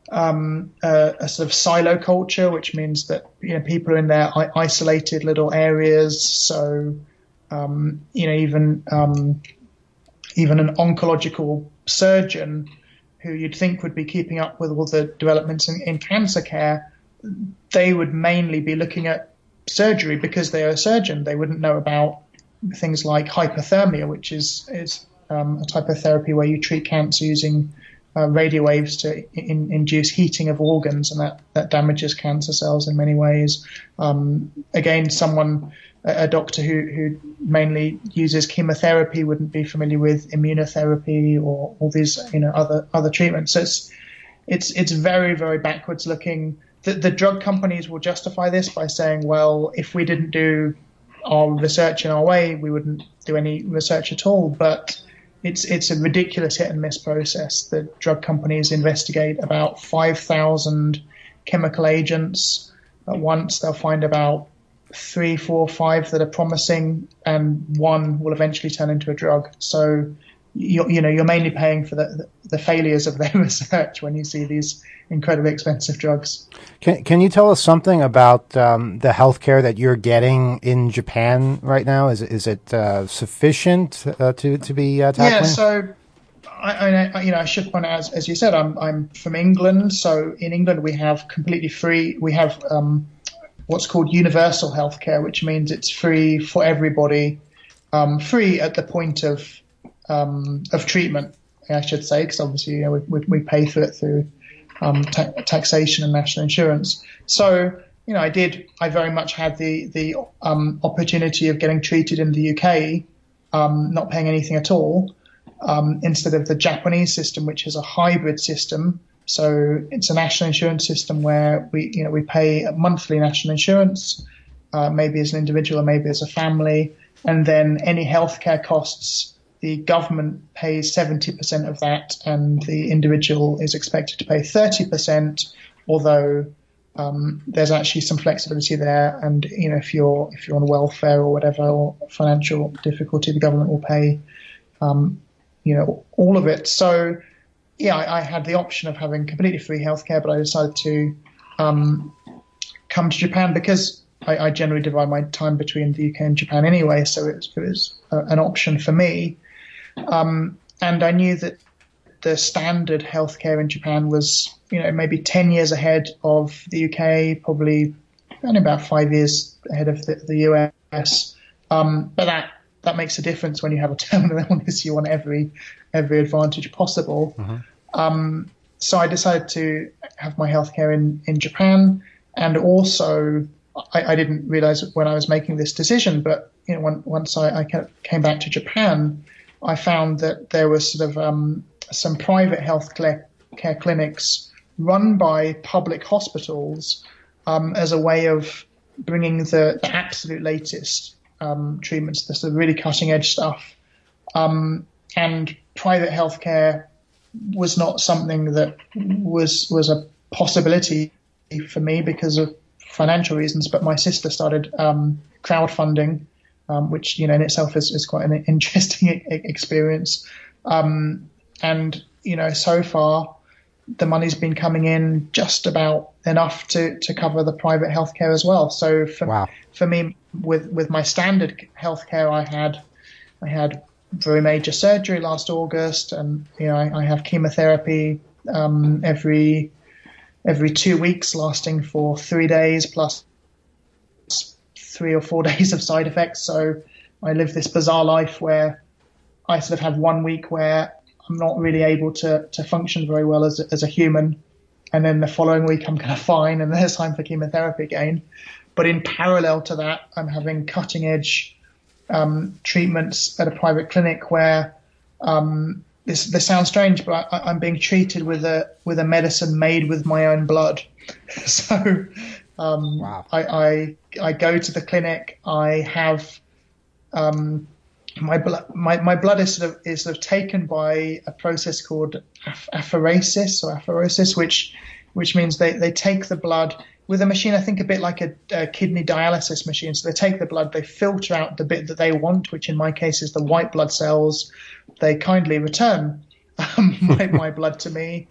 um, a, a sort of silo culture, which means that you know people are in their I- isolated little areas. So um, you know even um, even an oncological surgeon who you'd think would be keeping up with all the developments in, in cancer care, they would mainly be looking at surgery because they are a surgeon. They wouldn't know about things like hypothermia, which is is um, a type of therapy where you treat cancer using uh, radio waves to in, induce heating of organs, and that, that damages cancer cells in many ways. Um, again, someone, a, a doctor who, who mainly uses chemotherapy wouldn't be familiar with immunotherapy or all these you know other other treatments. So it's it's it's very very backwards looking. The, the drug companies will justify this by saying, well, if we didn't do our research in our way, we wouldn't do any research at all. But it's it's a ridiculous hit and miss process. The drug companies investigate about five thousand chemical agents at once. They'll find about three, four, five that are promising, and one will eventually turn into a drug. So you're, you know, you're mainly paying for the, the failures of their research when you see these incredibly expensive drugs. Can Can you tell us something about um, the healthcare that you're getting in Japan right now? Is is it uh, sufficient uh, to to be uh, tackling? Yeah. So, I, I you know I should point out, as, as you said, I'm I'm from England. So in England we have completely free. We have um, what's called universal healthcare, which means it's free for everybody, um, free at the point of Um, of treatment, I should say, because obviously you know, we, we, we pay for it through um, ta- taxation and national insurance. So, you know, I did. I very much had the the um, opportunity of getting treated in the U K, um, not paying anything at all, um, instead of the Japanese system, which is a hybrid system. So it's a national insurance system where we, you know, we pay a monthly national insurance, uh, maybe as an individual or maybe as a family, and then any healthcare costs, the government pays seventy percent of that, and the individual is expected to pay thirty percent, although um, there's actually some flexibility there. And, you know, if you're if you're on welfare or whatever, or financial difficulty, the government will pay, um, you know, all of it. So, yeah, I, I had the option of having completely free healthcare, but I decided to um, come to Japan because I, I generally divide my time between the U K and Japan anyway, so it was, it was uh, an option for me. Um, and I knew that the standard healthcare in Japan was, you know, maybe ten years ahead of the U K, probably only about five years ahead of the, the U S. Um, but that, that makes a difference when you have a terminal illness. You want every every advantage possible. Mm-hmm. Um, so I decided to have my healthcare in, in Japan, and also I, I didn't realize when I was making this decision, but you know, when, once I, I came back to Japan, I found that there were sort of um, some private health care clinics run by public hospitals um, as a way of bringing the, the absolute latest um, treatments, the sort of really cutting edge stuff. Um, and private healthcare was not something that was was a possibility for me because of financial reasons. But my sister started um, crowdfunding, um, which you know in itself is, is quite an interesting experience. Um, and you know, so far the money's been coming in just about enough to, to cover the private healthcare as well. So for wow. for me, with with my standard healthcare, I had I had very major surgery last August, and you know I, I have chemotherapy um, every every two weeks, lasting for three days plus three or four days of side effects. So I live this bizarre life where I sort of have one week where I'm not really able to to function very well as a, as a human, and then the following week I'm kind of fine, and then it's time for chemotherapy again. But in parallel to that, I'm having cutting edge um, treatments at a private clinic where um, this this sounds strange, but I, I'm being treated with a with a medicine made with my own blood. So um, wow. I, I I go to the clinic. I have um, my blood my, my blood is sort of is sort of taken by a process called aph- apheresis or apheresis, which which means they, they take the blood with a machine, I think a bit like a, a kidney dialysis machine. So they take the blood, they filter out the bit that they want, which in my case is the white blood cells. They kindly return um, my, my blood to me.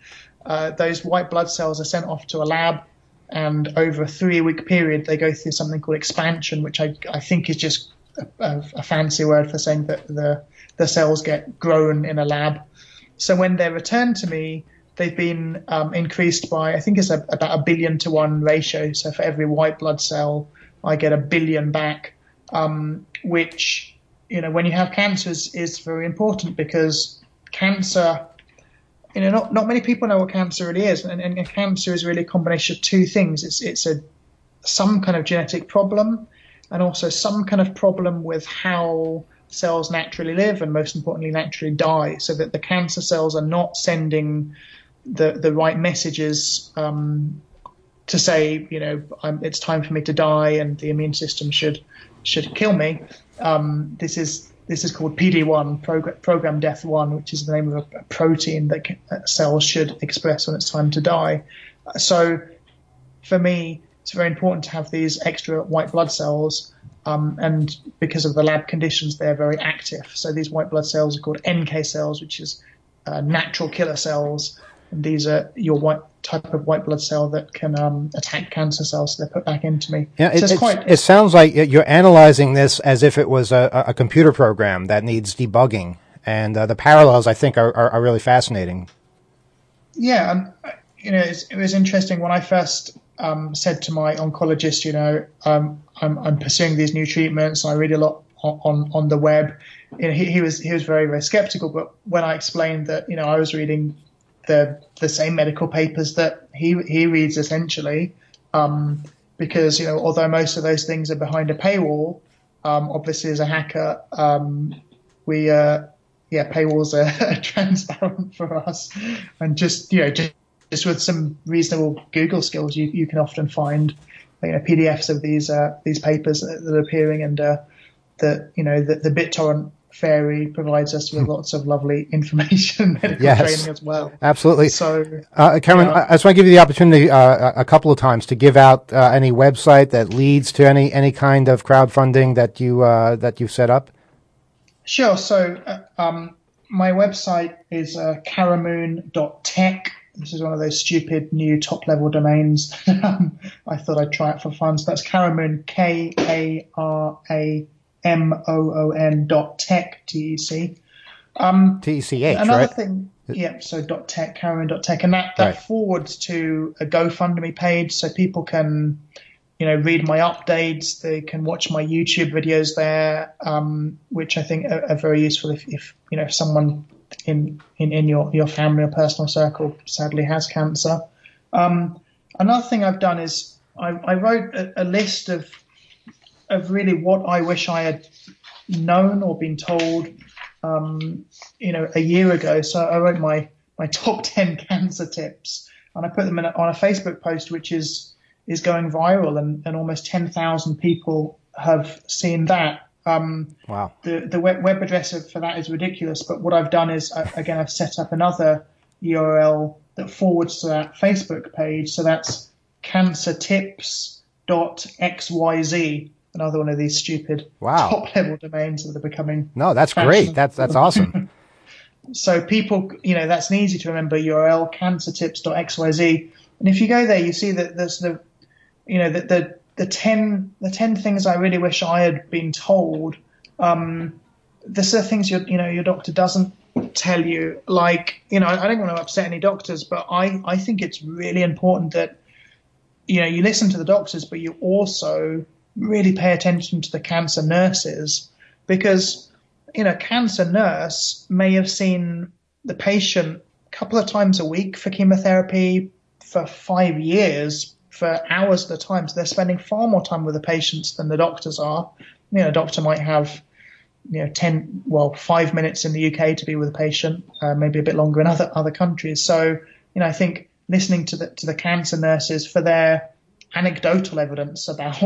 uh, those white blood cells are sent off to a lab, and over a three-week period, they go through something called expansion, which I, I think is just a, a, a fancy word for saying that the, the cells get grown in a lab. So when they're returned to me, they've been um, increased by, I think it's a, about a billion to one ratio. So for every white blood cell, I get a billion back, um, which, you know, when you have cancer is, is very important, because cancer, you know, not, not many people know what cancer really is. And, and cancer is really a combination of two things. It's, it's a some kind of genetic problem, and also some kind of problem with how cells naturally live, and most importantly, naturally die, so that the cancer cells are not sending the, the right messages um, to say, you know, I'm, it's time for me to die and the immune system should should kill me. Um, this is this is called P D one, prog- program death one, which is the name of a, a protein that can, uh, cells should express when it's time to die. Uh, so for me, it's very important to have these extra white blood cells, um, and because of the lab conditions, they're very active. So these white blood cells are called N K cells, which is uh, natural killer cells. And these are your white type of white blood cell that can um, attack cancer cells. So they're put back into me. Yeah, so it, it's it's, quite, it sounds like you're analyzing this as if it was a, a computer program that needs debugging. And uh, the parallels, I think, are, are, are really fascinating. Yeah, and you know, it's, it was interesting when I first um, said to my oncologist, you know, um, I'm, I'm pursuing these new treatments. I read a lot on, on, on the web. You know, he, he was he was very very skeptical. But when I explained that, you know, I was reading the the same medical papers that he he reads essentially, um, because, you know, although most of those things are behind a paywall, um, obviously as a hacker, um, we uh, yeah paywalls are transparent for us, and just you know just, just with some reasonable Google skills, you you can often find, you know, P D Fs of these uh, these papers that are appearing, and uh, that you know the, the BitTorrent Fairy provides us with lots of lovely information, medical yes, training as well. Absolutely. So, uh, Cameron, yeah. I just want to give you the opportunity uh, a couple of times to give out uh, any website that leads to any any kind of crowdfunding that you uh, that you've set up. Sure. So, uh, um, my website is uh, caramoon dot tech. This is one of those stupid new top level domains. I thought I'd try it for fun. So that's Caramoon, K A R A M O O N dot tech, T E C. Um, T E C H, another right? thing, yeah, so dot tech, Caramoon dot tech, and that, that right. forwards to a GoFundMe page, so people can, you know, read my updates. They can watch my YouTube videos there, um, which I think are, are very useful if, if you know, if someone in, in, in your, your family or personal circle sadly has cancer. Um, another thing I've done is I, I wrote a, a list of of really what I wish I had known or been told, um, you know, a year ago. So I wrote my, my top ten cancer tips, and I put them in a, on a Facebook post, which is, is going viral, and, and almost ten thousand people have seen that. Um, wow. The, the web, web address for that is ridiculous. But what I've done is, uh, again, I've set up another U R L that forwards to that Facebook page. So that's cancer tips dot x y z. Another one of these stupid wow. top-level domains that are becoming. No, that's great. That's that's awesome. So people, you know, that's an easy to remember U R L, cancer tips dot x y z. And if you go there, you see that there's the, you know, the the, the ten the ten things I really wish I had been told. Um, there's the things your you know your doctor doesn't tell you. Like, you know, I don't want to upset any doctors, but I I think it's really important that, you know, you listen to the doctors, but you also really pay attention to the cancer nurses, because, you know, cancer nurse may have seen the patient a couple of times a week for chemotherapy for five years for hours at a time. So they're spending far more time with the patients than the doctors are. You know, a doctor might have, you know, ten, well, five minutes in the U K to be with a patient, uh, maybe a bit longer in other, other countries. So, you know, I think listening to the, to the cancer nurses for their anecdotal evidence about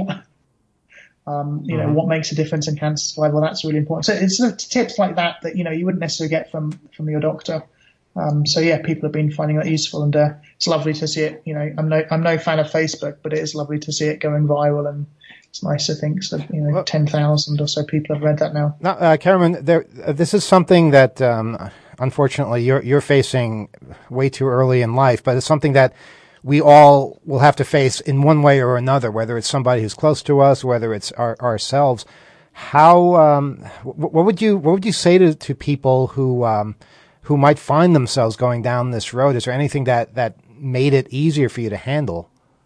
Um, you know, mm-hmm. what makes a difference in cancer survival, that's really important. So it's sort of tips like that that, you know, you wouldn't necessarily get from, from your doctor. Um, so yeah, people have been finding that useful, and uh, it's lovely to see it. You know, I'm no, I'm no fan of Facebook, but it is lovely to see it going viral, and it's nice to think so, you know, well, ten thousand or so people have read that now. Now, uh, Cameron, there, uh, this is something that, um, unfortunately you're you're facing way too early in life, but it's something that we all will have to face in one way or another, whether it's somebody who's close to us, whether it's our, ourselves. How um, what would you what would you say to, to people who um, who might find themselves going down this road? Is there anything that, that made it easier for you to handle?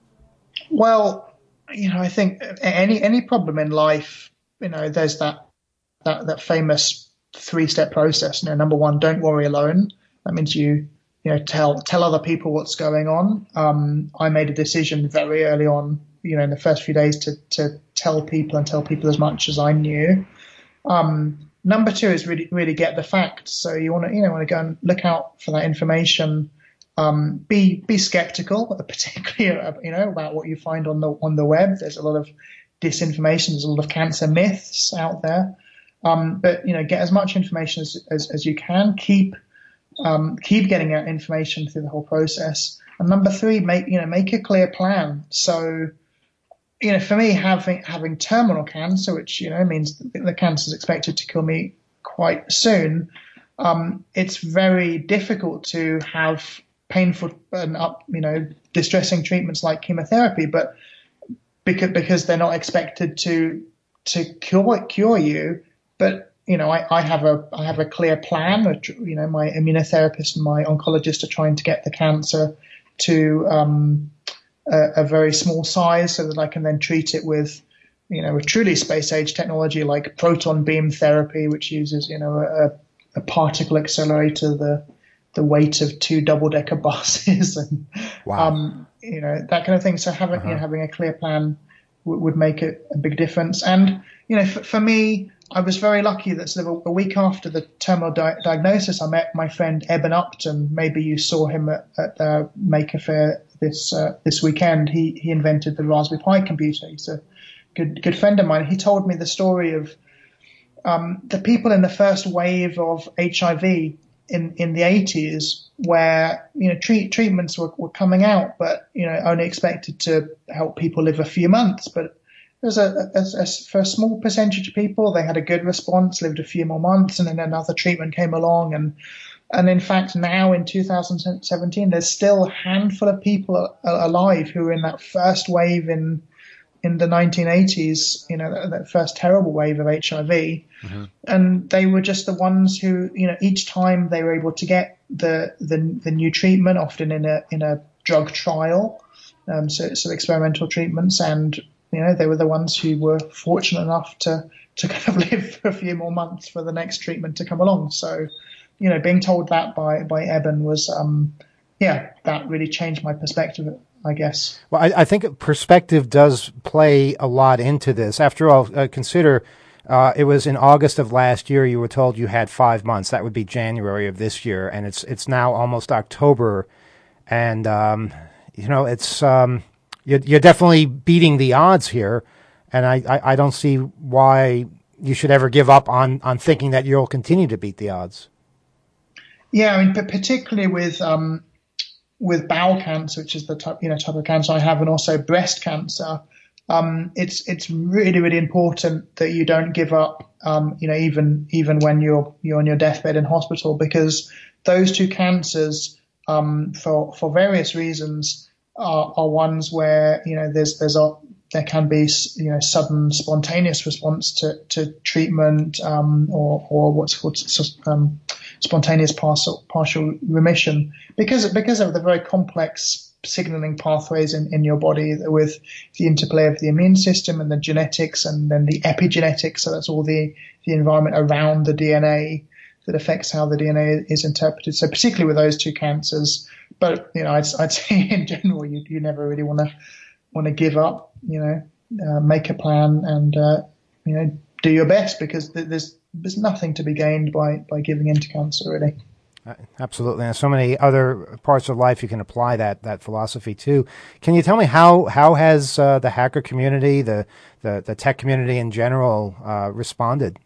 Well, you know, I think any any problem in life, you know, there's that that, that famous three-step process. You know, number one, don't worry alone. That means you you know tell tell other people what's going on. Um, I made a decision very early on, you know, in the first few days to to tell people and tell people as much as I knew. Um, number two is really really get the facts. So you want to you know want to go and look out for that information. Um, be be skeptical, particularly you know about what you find on the on the web. There's a lot of disinformation. There's a lot of cancer myths out there. Um, but you know, get as much information as as, as you can. Keep um, keep getting out information through the whole process. And number three, make you know make a clear plan. So you know, for me, having having terminal cancer, which you know means the cancer is expected to kill me quite soon. Um, it's very difficult to have painful and up, you know, distressing treatments like chemotherapy, but because because they're not expected to to cure cure you. But you know, I, I have a I have a clear plan. You know, my immunotherapist and my oncologist are trying to get the cancer to um, a, a very small size so that I can then treat it with, you know, a truly space age technology like proton beam therapy, which uses you know a, a particle accelerator, the the weight of two double decker buses, and wow. um, you know that kind of thing. So having uh-huh. you know, having a clear plan w- would make it a big difference. And you know, f- for me, I was very lucky that sort of a, a week after the terminal di- diagnosis, I met my friend Eben Upton. Maybe you saw him at, at the Maker Faire this uh, this weekend. He he invented the Raspberry Pi computer. He's a good good friend of mine. He told me the story of um, the people in the first wave of H I V in, in the eighties, where you know treat, treatments were, were coming out, but you know only expected to help people live a few months. But there's a, a, a for a small percentage of people, they had a good response, lived a few more months, and then another treatment came along. And and in fact, now in two thousand seventeen, there's still a handful of people alive who were in that first wave in in the nineteen eighties, you know, that, that first terrible wave of H I V. Mm-hmm. And they were just the ones who, you know, each time they were able to get the the, the new treatment, often in a in a drug trial, um, so, so experimental treatments, and you know they were the ones who were fortunate enough to to kind of live for a few more months for the next treatment to come along. So, you know, being told that by by Eben was, um, yeah, that really changed my perspective, I guess. Well, I, I think perspective does play a lot into this. After all, uh, consider uh, it was in August of last year you were told you had five months. That would be January of this year, and it's it's now almost October, and um, you know it's um, you're, you're definitely beating the odds here, and I, I, I don't see why you should ever give up on, on thinking that you'll continue to beat the odds. Yeah, I mean, but particularly with um, with bowel cancer, which is the type, you know, type of cancer I have, and also breast cancer, um, it's it's really really important that you don't give up, um, you know, even even when you're you're on your deathbed in hospital, because those two cancers, um, for for various reasons, are, are ones where you know there's there's a there can be you know sudden spontaneous response to to treatment, um, or or what's called um, spontaneous partial partial remission, because because of the very complex signaling pathways in, in your body with the interplay of the immune system and the genetics and then the epigenetics. So that's all the the environment around the D N A that affects how the D N A is interpreted. So particularly with those two cancers, but you know I'd, I'd say in general you you never really want to want to give up. You know, uh, make a plan and uh, you know do your best, because th- there's there's nothing to be gained by by giving in to cancer, really. Uh, absolutely, and so many other parts of life you can apply that that philosophy to. Can you tell me how how has uh, the hacker community, the, the the tech community in general, uh, responded?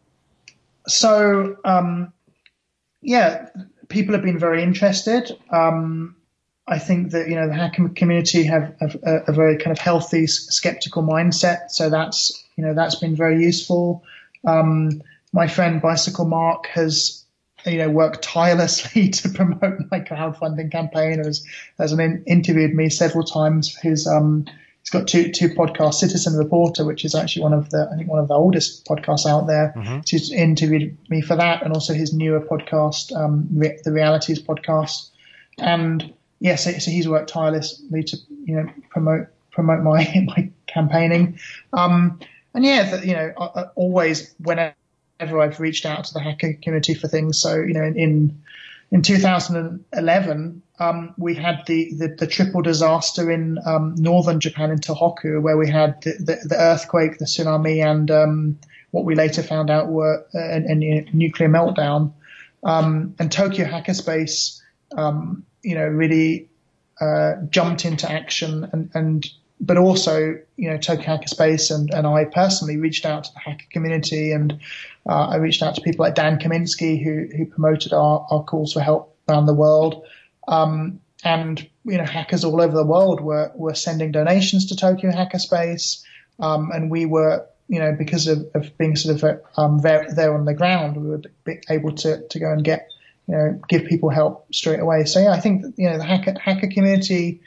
So, um, yeah, people have been very interested. Um, I think that, you know, the hacker community have, have a, a very kind of healthy, skeptical mindset. So that's, you know, that's been very useful. Um, my friend Bicycle Mark has you know, worked tirelessly to promote my crowdfunding campaign. Has has an, interviewed me several times for his um. He's got two two podcasts, Citizen Reporter, which is actually one of the I think one of the oldest podcasts out there. Mm-hmm. He's interviewed me for that, and also his newer podcast, um, Re- the Realities podcast. And yes, yeah, so, so he's worked tirelessly to you know promote promote my my campaigning. Um, and yeah, the, you know, I, I always whenever I've reached out to the hacker community for things. So you know, in in, in two thousand eleven. Um, we had the, the, the triple disaster in um, northern Japan in Tohoku, where we had the, the, the earthquake, the tsunami, and um, what we later found out were a, a, a nuclear meltdown. Um, and Tokyo Hackerspace, um, you know, really uh, jumped into action, and, and but also, you know, Tokyo Hackerspace and, and I personally reached out to the hacker community, and uh, I reached out to people like Dan Kaminsky, who who promoted our, our calls for help around the world. Um, and, you know, hackers all over the world were, were sending donations to Tokyo Hackerspace. Um, and we were, you know, because of, of being sort of, um, there, there on the ground, we were able to, to go and get, you know, give people help straight away. So yeah, I think, you know, the hacker, hacker community,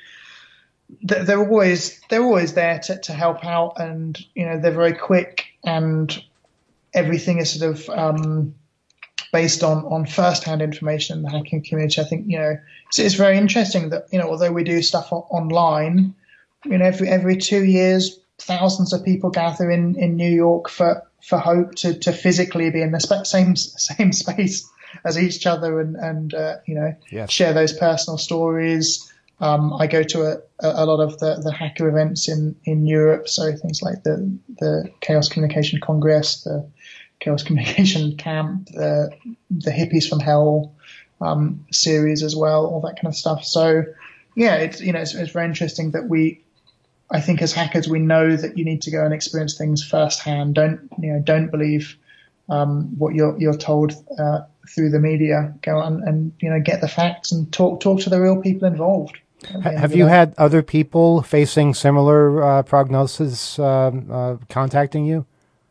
they're always, they're always there to, to help out, and, you know, they're very quick, and everything is sort of, um, based on, on first-hand information in the hacking community. I think, you know, it's, it's very interesting that, you know, although we do stuff o- online, you know, every, every two years, thousands of people gather in, in New York for, for Hope to, to physically be in the spe- same, same space as each other, and, and, uh, you know, yes. share those personal stories. Um, I go to a, a lot of the, the hacker events in, in Europe. So things like the, the Chaos Communication Congress, the Chaos Communication Camp, the the Hippies from Hell um, series as well, all that kind of stuff. So, yeah, it's you know it's, it's very interesting that we, I think as hackers, we know that you need to go and experience things firsthand. Don't you know? Don't believe um, what you're you're told uh, through the media. Go on and you know get the facts and talk talk to the real people involved. Have you had other people facing similar uh, prognosis um, uh, contacting you?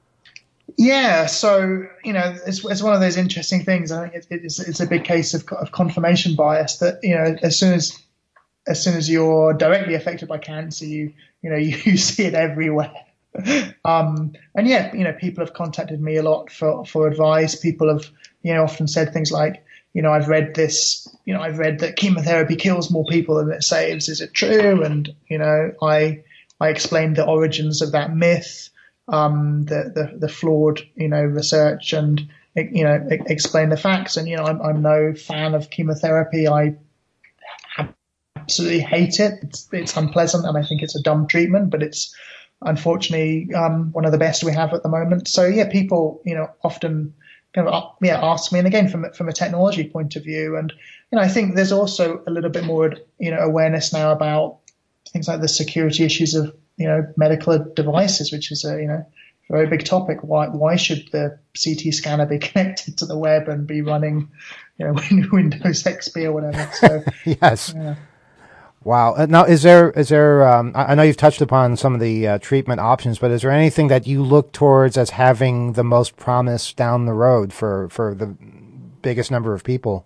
Yeah, so you know, it's it's one of those interesting things. I think it, it's it's a big case of of confirmation bias. That you know, as soon as as soon as you're directly affected by cancer, you you know you, you see it everywhere. Um, and yeah, you know, people have contacted me a lot for for advice. People have you know often said things like, you know, I've read this. You know, I've read that chemotherapy kills more people than it saves. Is it true? And you know, I I explained the origins of that myth. Um, the, the, the flawed, you know, research, and, you know, explain the facts. And, you know, I'm, I'm no fan of chemotherapy. I absolutely hate it. It's, it's unpleasant, and I think it's a dumb treatment, but it's unfortunately, um, one of the best we have at the moment. So yeah, people, you know, often kind of, yeah, ask me, and again, from, from a technology point of view. And, you know, I think there's also a little bit more, you know, awareness now about things like the security issues of, you know, medical devices, which is a, you know, very big topic. Why, why should the C T scanner be connected to the web and be running, you know, Windows X P or whatever? So, yes. Yeah. Wow. Uh, now, is there, is there, um, I I know you've touched upon some of the uh, treatment options, but is there anything that you look towards as having the most promise down the road for, for the biggest number of people?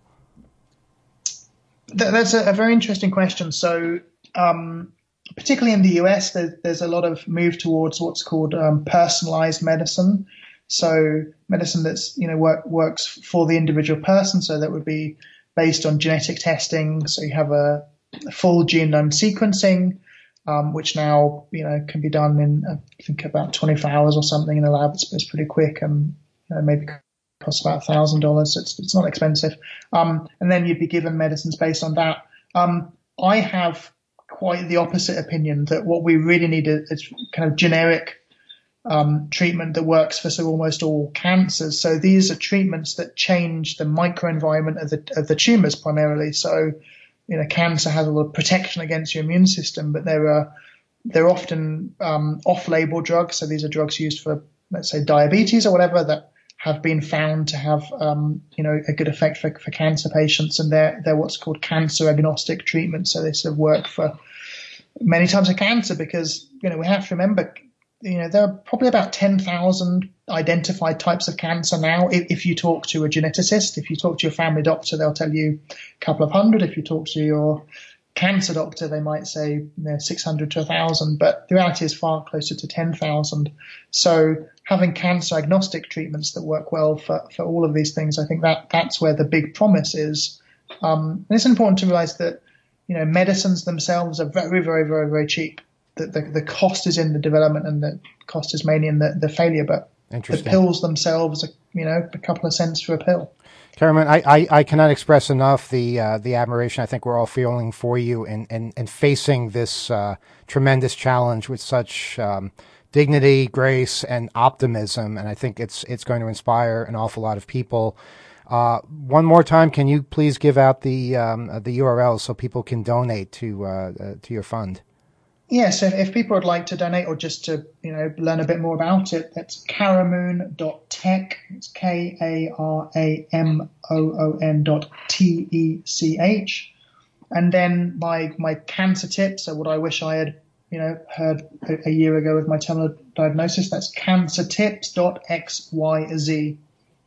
That, that's a, a very interesting question. So, um, particularly in the U S, there, there's a lot of move towards what's called um, personalized medicine. So medicine that's, you know, work, works for the individual person. So that would be based on genetic testing. So you have a, a full genome sequencing, um, which now, you know, can be done in, I think, about twenty-four hours or something in the lab. It's, it's pretty quick, and you know, maybe costs about one thousand dollars. So it's, it's not expensive. Um, and then you'd be given medicines based on that. Um, I have quite the opposite opinion, that what we really need is kind of generic um, treatment that works for so almost all cancers. So these are treatments that change the microenvironment of the of the tumors primarily. So, you know, cancer has a lot of protection against your immune system, but there are they're often um, off-label drugs. So these are drugs used for, let's say, diabetes or whatever, that have been found to have, um, you know, a good effect for, for cancer patients, and they're they're what's called cancer agnostic treatment. So they sort of work for many types of cancer, because you know we have to remember, you know, there are probably about ten thousand identified types of cancer now. If, if you talk to a geneticist, if you talk to your family doctor, they'll tell you a couple of hundred. If you talk to your cancer doctor, they might say you know, six hundred to one thousand, but the reality is far closer to ten thousand. So having cancer agnostic treatments that work well for, for all of these things, I think that that's where the big promise is. Um, and it's important to realize that, you know, medicines themselves are very, very, very, very cheap. The, the, the cost is in the development and the cost is mainly in the, the failure, but the pills themselves are, you know, a couple of cents for a pill. Karaman, I, I, I cannot express enough the uh, the admiration I think we're all feeling for you in, in, in facing this uh, tremendous challenge with such um, dignity, grace, and optimism. And I think it's it's going to inspire an awful lot of people. Uh, one more time, can you please give out the um, uh, the U R L so people can donate to uh, uh, to your fund? Yes, if, if people would like to donate or just to, you know, learn a bit more about it, that's karamoon dot tech. It's K A R A M O O N dot T E C H. And then my my cancer tips are what I wish I had, you know, heard a, a year ago with my terminal diagnosis. That's cancer tips dot X Y Z.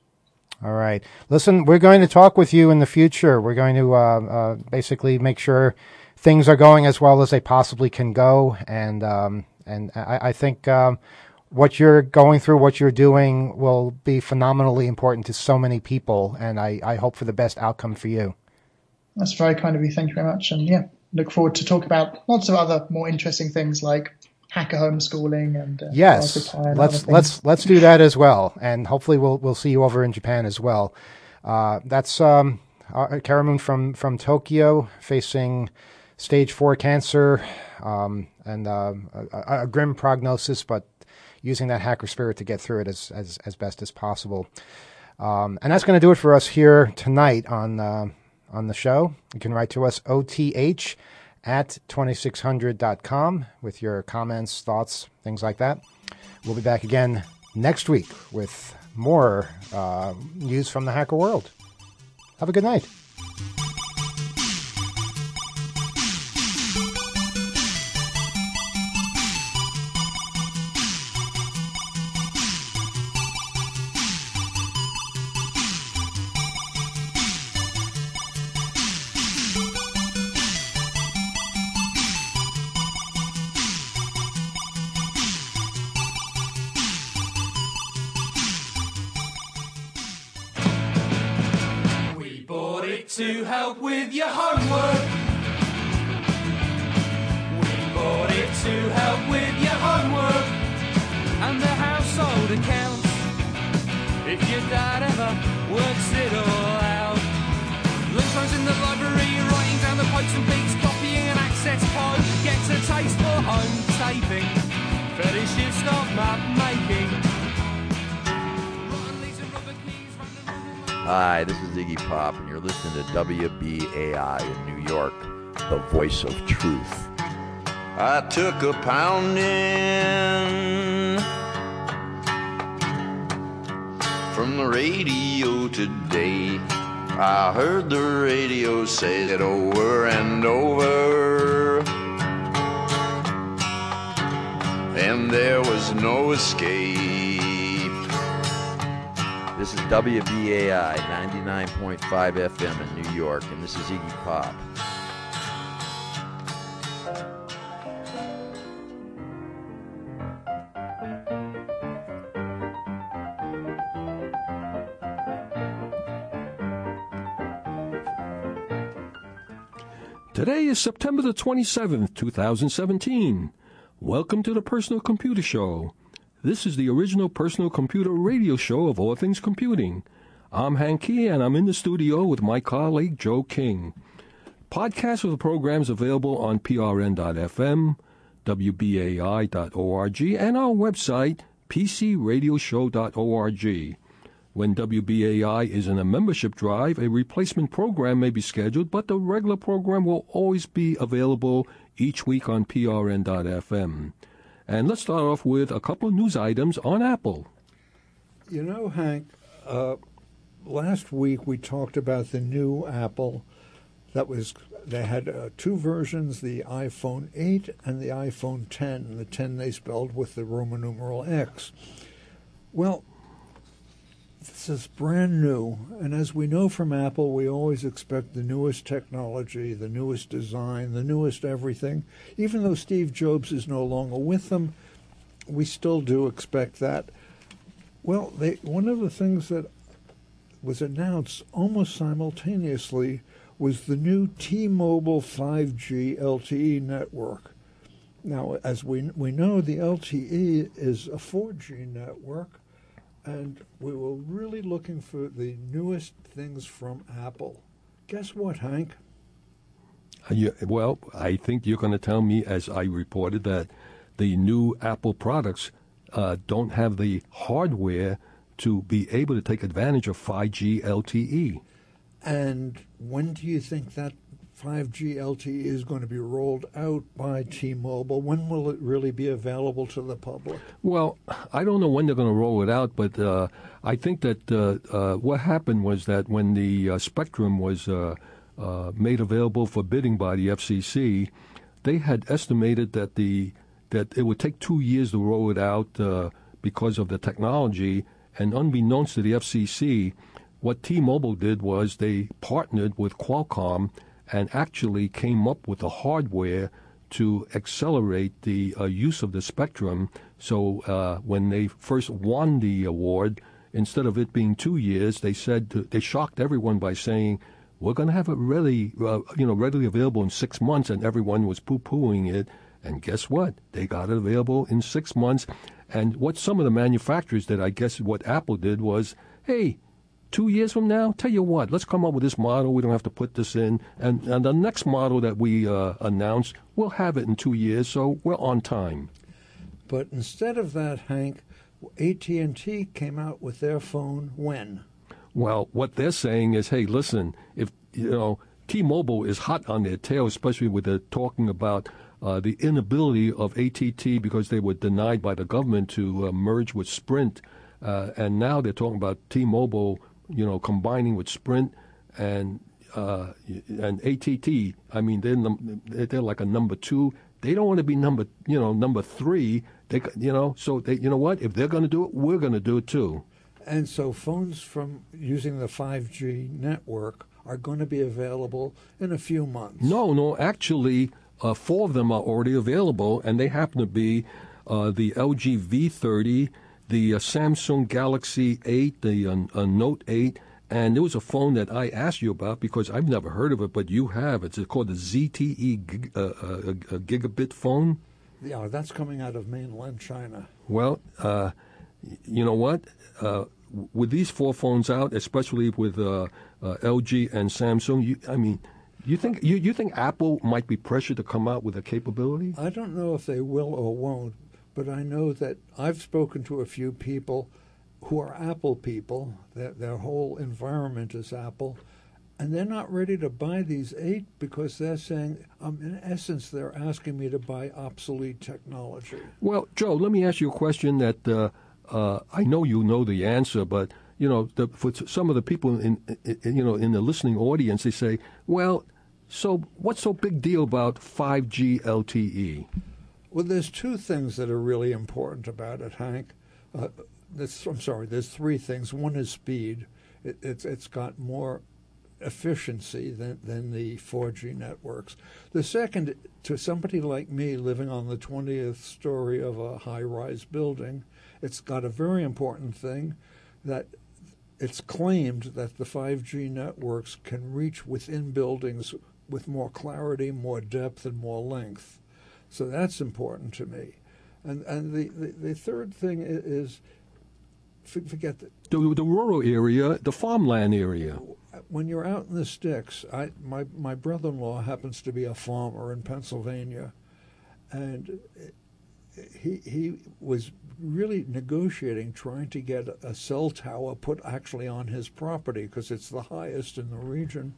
All right. Listen, we're going to talk with you in the future. We're going to uh, uh, basically make sure things are going as well as they possibly can go, and um, and I, I think um, what you're going through, what you're doing, will be phenomenally important to so many people, and I, I hope for the best outcome for you. That's very kind of you. Thank you very much, and yeah, look forward to talk about lots of other more interesting things like hacker homeschooling and uh, yes, and let's let's let's do that as well, and hopefully we'll we'll see you over in Japan as well. Uh, that's um, uh, Karamoon from from Tokyo, facing stage four cancer, um, and uh, a, a grim prognosis, but using that hacker spirit to get through it as as, as best as possible. Um, and that's going to do it for us here tonight on uh, on the show. You can write to us O T H at twenty-six hundred dot com with your comments, thoughts, things like that. We'll be back again next week with more uh, news from the hacker world. Have a good night. To help with your homework. We bought it to help with your homework and the household accounts. If your dad ever works it all out. Lunchtimes in the library, writing down the pipes and beats, copying an access code, gets a taste for home taping. Fetish shift stop map making. Hi, this is Iggy Pop, and you're listening to W B A I in New York, the voice of truth. I took a pounding from the radio today. I heard the radio say it over and over, and there was no escape. This is W B A I ninety-nine point five F M in New York, and this is Iggy Pop. Today is September the twenty-seventh, two thousand seventeen. Welcome to the Personal Computer Show. This is the original personal computer radio show of all things computing. I'm Hank Key, and I'm in the studio with my colleague Joe King. Podcasts of the programs available on P R N dot F M, W B A I dot org, and our website, P C radio show dot org. When W B A I is in a membership drive, a replacement program may be scheduled, but the regular program will always be available each week on P R N dot F M. And let's start off with a couple of news items on Apple. You know, Hank, uh, last week we talked about the new Apple. That was they had uh, two versions, the iPhone eight and the iPhone ten. The ten they spelled with the Roman numeral X. Well, this is brand new, and as we know from Apple, we always expect the newest technology, the newest design, the newest everything. Even though Steve Jobs is no longer with them, we still do expect that. Well, they, one of the things that was announced almost simultaneously was the new T-Mobile five G L T E network. Now, as we we know, the L T E is a four G network, and we were really looking for the newest things from Apple. Guess what, Hank? Uh, you, well, I think you're going to tell me, as I reported, that the new Apple products uh, don't have the hardware to be able to take advantage of five G L T E. And when do you think that five G L T E is going to be rolled out by T-Mobile? When will it really be available to the public? Well, I don't know when they're going to roll it out, but uh, I think that uh, uh, what happened was that when the uh, spectrum was uh, uh, made available for bidding by the F C C, they had estimated that the that it would take two years to roll it out uh, because of the technology. And unbeknownst to the F C C, what T-Mobile did was they partnered with Qualcomm and actually came up with the hardware to accelerate the uh, use of the spectrum. So uh, when they first won the award, instead of it being two years, they said to, they shocked everyone by saying, "We're going to have it ready, uh, you know, readily available in six months," and everyone was poo-pooing it. And guess what? They got it available in six months. And what some of the manufacturers did, I guess what Apple did was, hey, two years from now, tell you what, let's come up with this model. We don't have to put this in. And, and the next model that we uh, announce, we'll have it in two years, so we're on time. But instead of that, Hank, A T and T came out with their phone when? Well, what they're saying is, hey, listen, if, you know, T-Mobile is hot on their tail, especially with the talking about uh, the inability of A T and T because they were denied by the government to uh, merge with Sprint. Uh, and now they're talking about T-Mobile, you know, combining with Sprint and uh, and A T and T. I mean, they're num- they're like a number two. They don't want to be number, you know, number three. They, you know, so they, you know what? If they're going to do it, we're going to do it too. And so phones from using the five G network are going to be available in a few months. No, no, actually, uh, four of them are already available, and they happen to be uh, the L G V thirty, the uh, Samsung Galaxy eight, the uh, uh, Note eight, and there was a phone that I asked you about because I've never heard of it, but you have. It's called the Z T E gig, uh, uh, a gigabit phone. Yeah, that's coming out of mainland China. Well, uh, you know what? Uh, with these four phones out, especially with uh, uh, L G and Samsung, you, I mean, you think you, you think Apple might be pressured to come out with a capability? I don't know if they will or won't, but I know that I've spoken to a few people who are Apple people. Their, their whole environment is Apple, and they're not ready to buy these eight because they're saying, um, in essence, they're asking me to buy obsolete technology. Well, Joe, let me ask you a question that uh, uh, I know you know the answer, but you know, the, for some of the people in, in you know in the listening audience, they say, well, so what's so big deal about five G L T E? Well, there's two things that are really important about it, Hank. Uh, this, I'm sorry, there's three things. One is speed. It, it's it's got more efficiency than, than the four G networks. The second, to somebody like me living on the twentieth story of a high-rise building, it's got a very important thing that it's claimed that the five G networks can reach within buildings with more clarity, more depth, and more length. So that's important to me. And and the, the, the third thing is, forget that. The, the rural area, the farmland area. When you're out in the sticks, I, my, my brother-in-law happens to be a farmer in Pennsylvania, and he he was really negotiating, trying to get a cell tower put actually on his property because it's the highest in the region.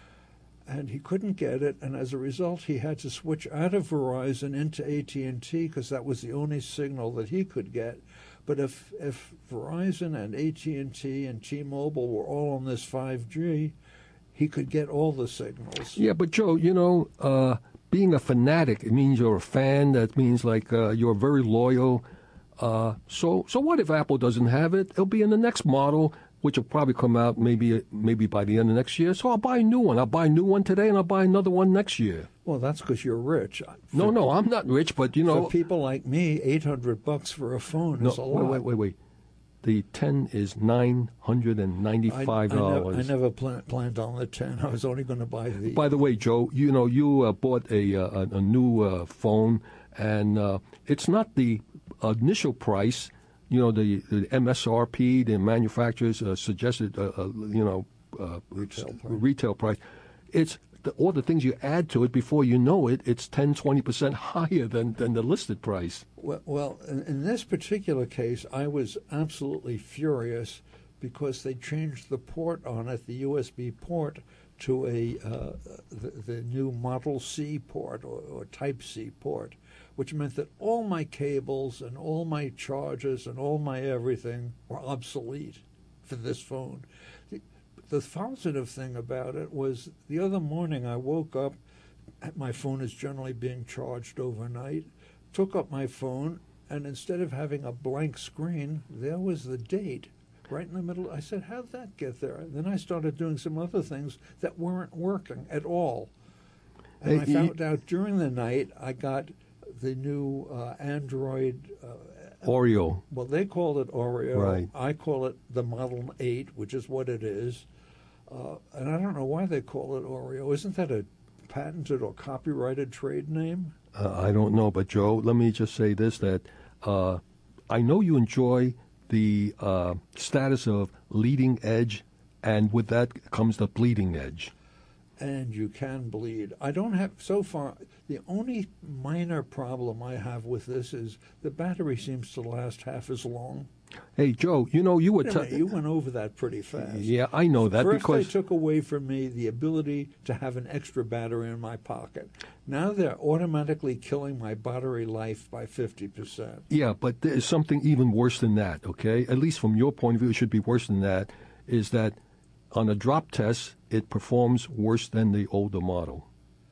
And he couldn't get it, and as a result, he had to switch out of Verizon into A T and T because that was the only signal that he could get. But if if Verizon and A T and T and T-Mobile were all on this five G, he could get all the signals. Yeah, but Joe, you know, uh, being a fanatic, it means you're a fan. That means like uh, you're very loyal. Uh, so, so what if Apple doesn't have it? It'll be in the next model, which will probably come out maybe maybe by the end of next year. So I'll buy a new one. I'll buy a new one today, and I'll buy another one next year. Well, that's because you're rich. For, no, no, I'm not rich, but you know, for people like me, eight hundred bucks for a phone no, is a lot. Wait, wait, wait, wait. The ten is nine hundred and ninety-five dollars. I, I, never, I never plan, planned on the ten. I was only going to buy the. By the way, Joe, you know you uh, bought a, uh, a a new uh, phone, and uh, it's not the initial price. You know, the, the M S R P, the manufacturers uh, suggested, uh, uh, you know, uh, retail price. retail price. It's the, all the things you add to it before you know it, it's ten, twenty percent higher than, than the listed price. Well, well in, in this particular case, I was absolutely furious because they changed the port on it, the U S B port, to a uh, the, the new Model C port or, or Type C port, which meant that all my cables and all my chargers and all my everything were obsolete for this phone. The, the positive thing about it was the other morning I woke up, my phone is generally being charged overnight, took up my phone, and instead of having a blank screen, there was the date right in the middle. I said, how'd that get there? And then I started doing some other things that weren't working at all. And Hey, I found out during the night I got the new uh, Android uh, Oreo. Well, they call it Oreo. Right. I call it the Model eight, which is what it is. Uh, and I don't know why they call it Oreo. Isn't that a patented or copyrighted trade name? Uh, I don't know, but Joe, let me just say this, that uh, I know you enjoy the uh, status of leading edge, and with that comes the bleeding edge. And you can bleed. I don't have, so far, the only minor problem I have with this is the battery seems to last half as long. Hey, Joe, you know, you were... Wait a minute, you went over that pretty fast. Yeah, I know that. First because they took away from me the ability to have an extra battery in my pocket. Now they're automatically killing my battery life by fifty percent. Yeah, but there's something even worse than that, okay? At least from your point of view, it should be worse than that, is that on a drop test, it performs worse than the older model.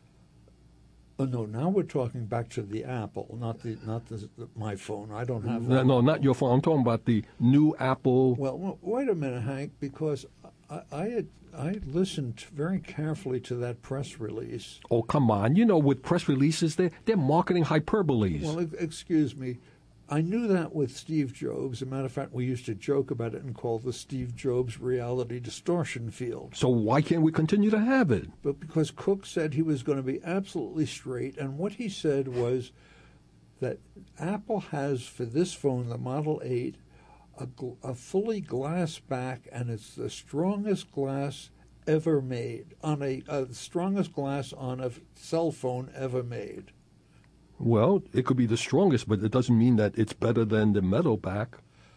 Oh, no, now we're talking back to the Apple, not the not the, the, my phone. I don't have No, that. no, not your phone. I'm talking about the new Apple. Well, w- wait a minute, Hank, because I, I had I listened very carefully to that press release. Oh, come on. You know, with press releases, they're, they're marketing hyperboles. Well, e- excuse me. I knew that with Steve Jobs. As a matter of fact, we used to joke about it and call the Steve Jobs reality distortion field. So why can't we continue to have it? But because Cook said he was going to be absolutely straight, and what he said was that Apple has for this phone, the Model eight, a, gl- a fully glass back, and it's the strongest glass ever made, on a uh, strongest glass on a cell phone ever made. Well, it could be the strongest, but it doesn't mean that it's better than the metal back.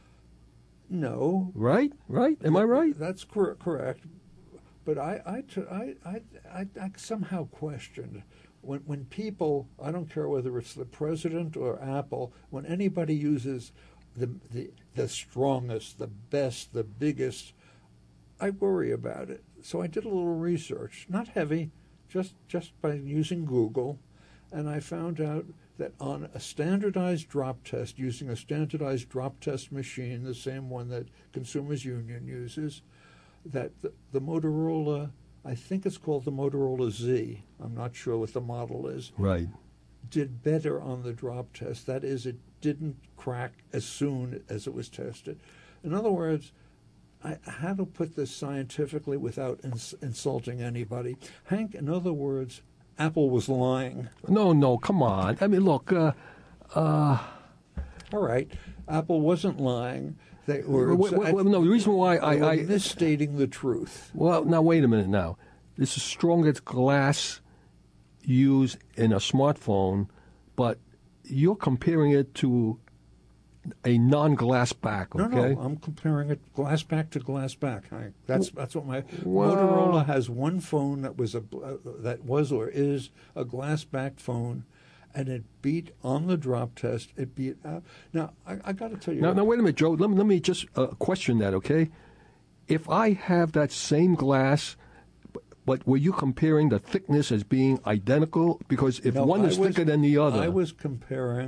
No. Right? Right? Am I right? That's cor- correct. But I, I, t- I, I, I, I somehow questioned when, when people, I don't care whether it's the president or Apple, when anybody uses the, the, the strongest, the best, the biggest, I worry about it. So I did a little research, not heavy, just, just by using Google. And I found out that on a standardized drop test, using a standardized drop test machine, the same one that Consumers Union uses, that the, the Motorola, I think it's called the Motorola Z, I'm not sure what the model is, Right. did better on the drop test. That is, it didn't crack as soon as it was tested. In other words, I, how to put this scientifically without ins- insulting anybody? Hank, in other words, Apple was lying. No, no, come on. I mean, look, uh, uh, all right, Apple wasn't lying. They were wait, wait, wait, no, the reason why I, were I misstating the truth. Well, now wait a minute. Now, this is strongest glass used in a smartphone, but you're comparing it to a non-glass back. Okay? No, no, I'm comparing it glass back to glass back. Hank. That's that's what my Well- Motorola has one phone that was a uh, that was or is a glass back phone, and it beat on the drop test. It beat uh, now. I, I got to tell you. Now, now, wait a minute, Joe. Let me, let me just uh, question that, okay? If I have that same glass, but, but were you comparing the thickness as being identical? Because if No, one I is was- thicker than the other, I was comparing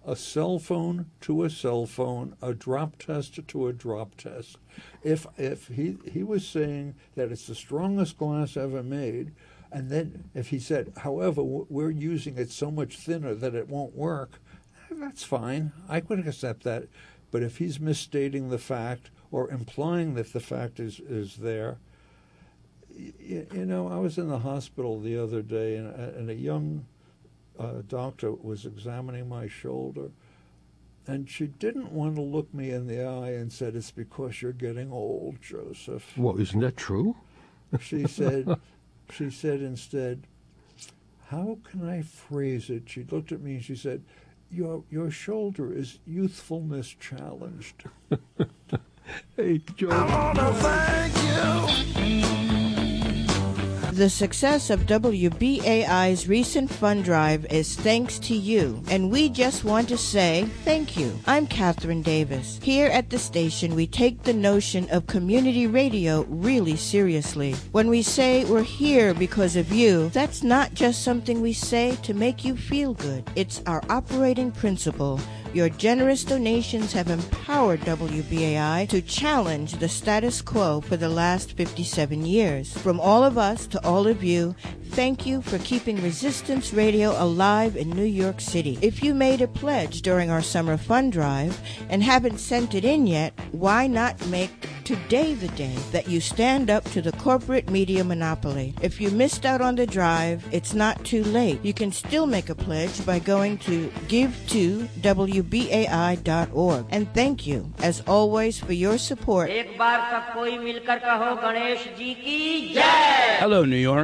a cell phone to a cell phone, a drop test to a drop test. If if he he was saying that it's the strongest glass ever made, and then if he said, however, we're using it so much thinner that it won't work, that's fine. I could accept that. But if he's misstating the fact or implying that the fact is, is there, you, you know, I was in the hospital the other day, and, and a young uh, doctor was examining my shoulder, and she didn't want to look me in the eye and said, "It's because you're getting old, Joseph." Well, isn't that true? She said, she said instead, how can I phrase it? She looked at me and she said, Your your shoulder is youthfulness challenged. Hey, Joe. I wanna thank you. The success of W B A I's recent fund drive is thanks to you, and we just want to say thank you. I'm Catherine Davis. Here at the station, we take the notion of community radio really seriously. When we say we're here because of you, that's not just something we say to make you feel good. It's our operating principle. Your generous donations have empowered W B A I to challenge the status quo for the last fifty-seven years. From all of us to all of you, thank you for keeping Resistance Radio alive in New York City. If you made a pledge during our summer fund drive and haven't sent it in yet, why not make today the day that you stand up to the corporate media monopoly? If you missed out on the drive, it's not too late. You can still make a pledge by going to give to W B A I dot org. And thank you, as always, for your support. Hello, New York.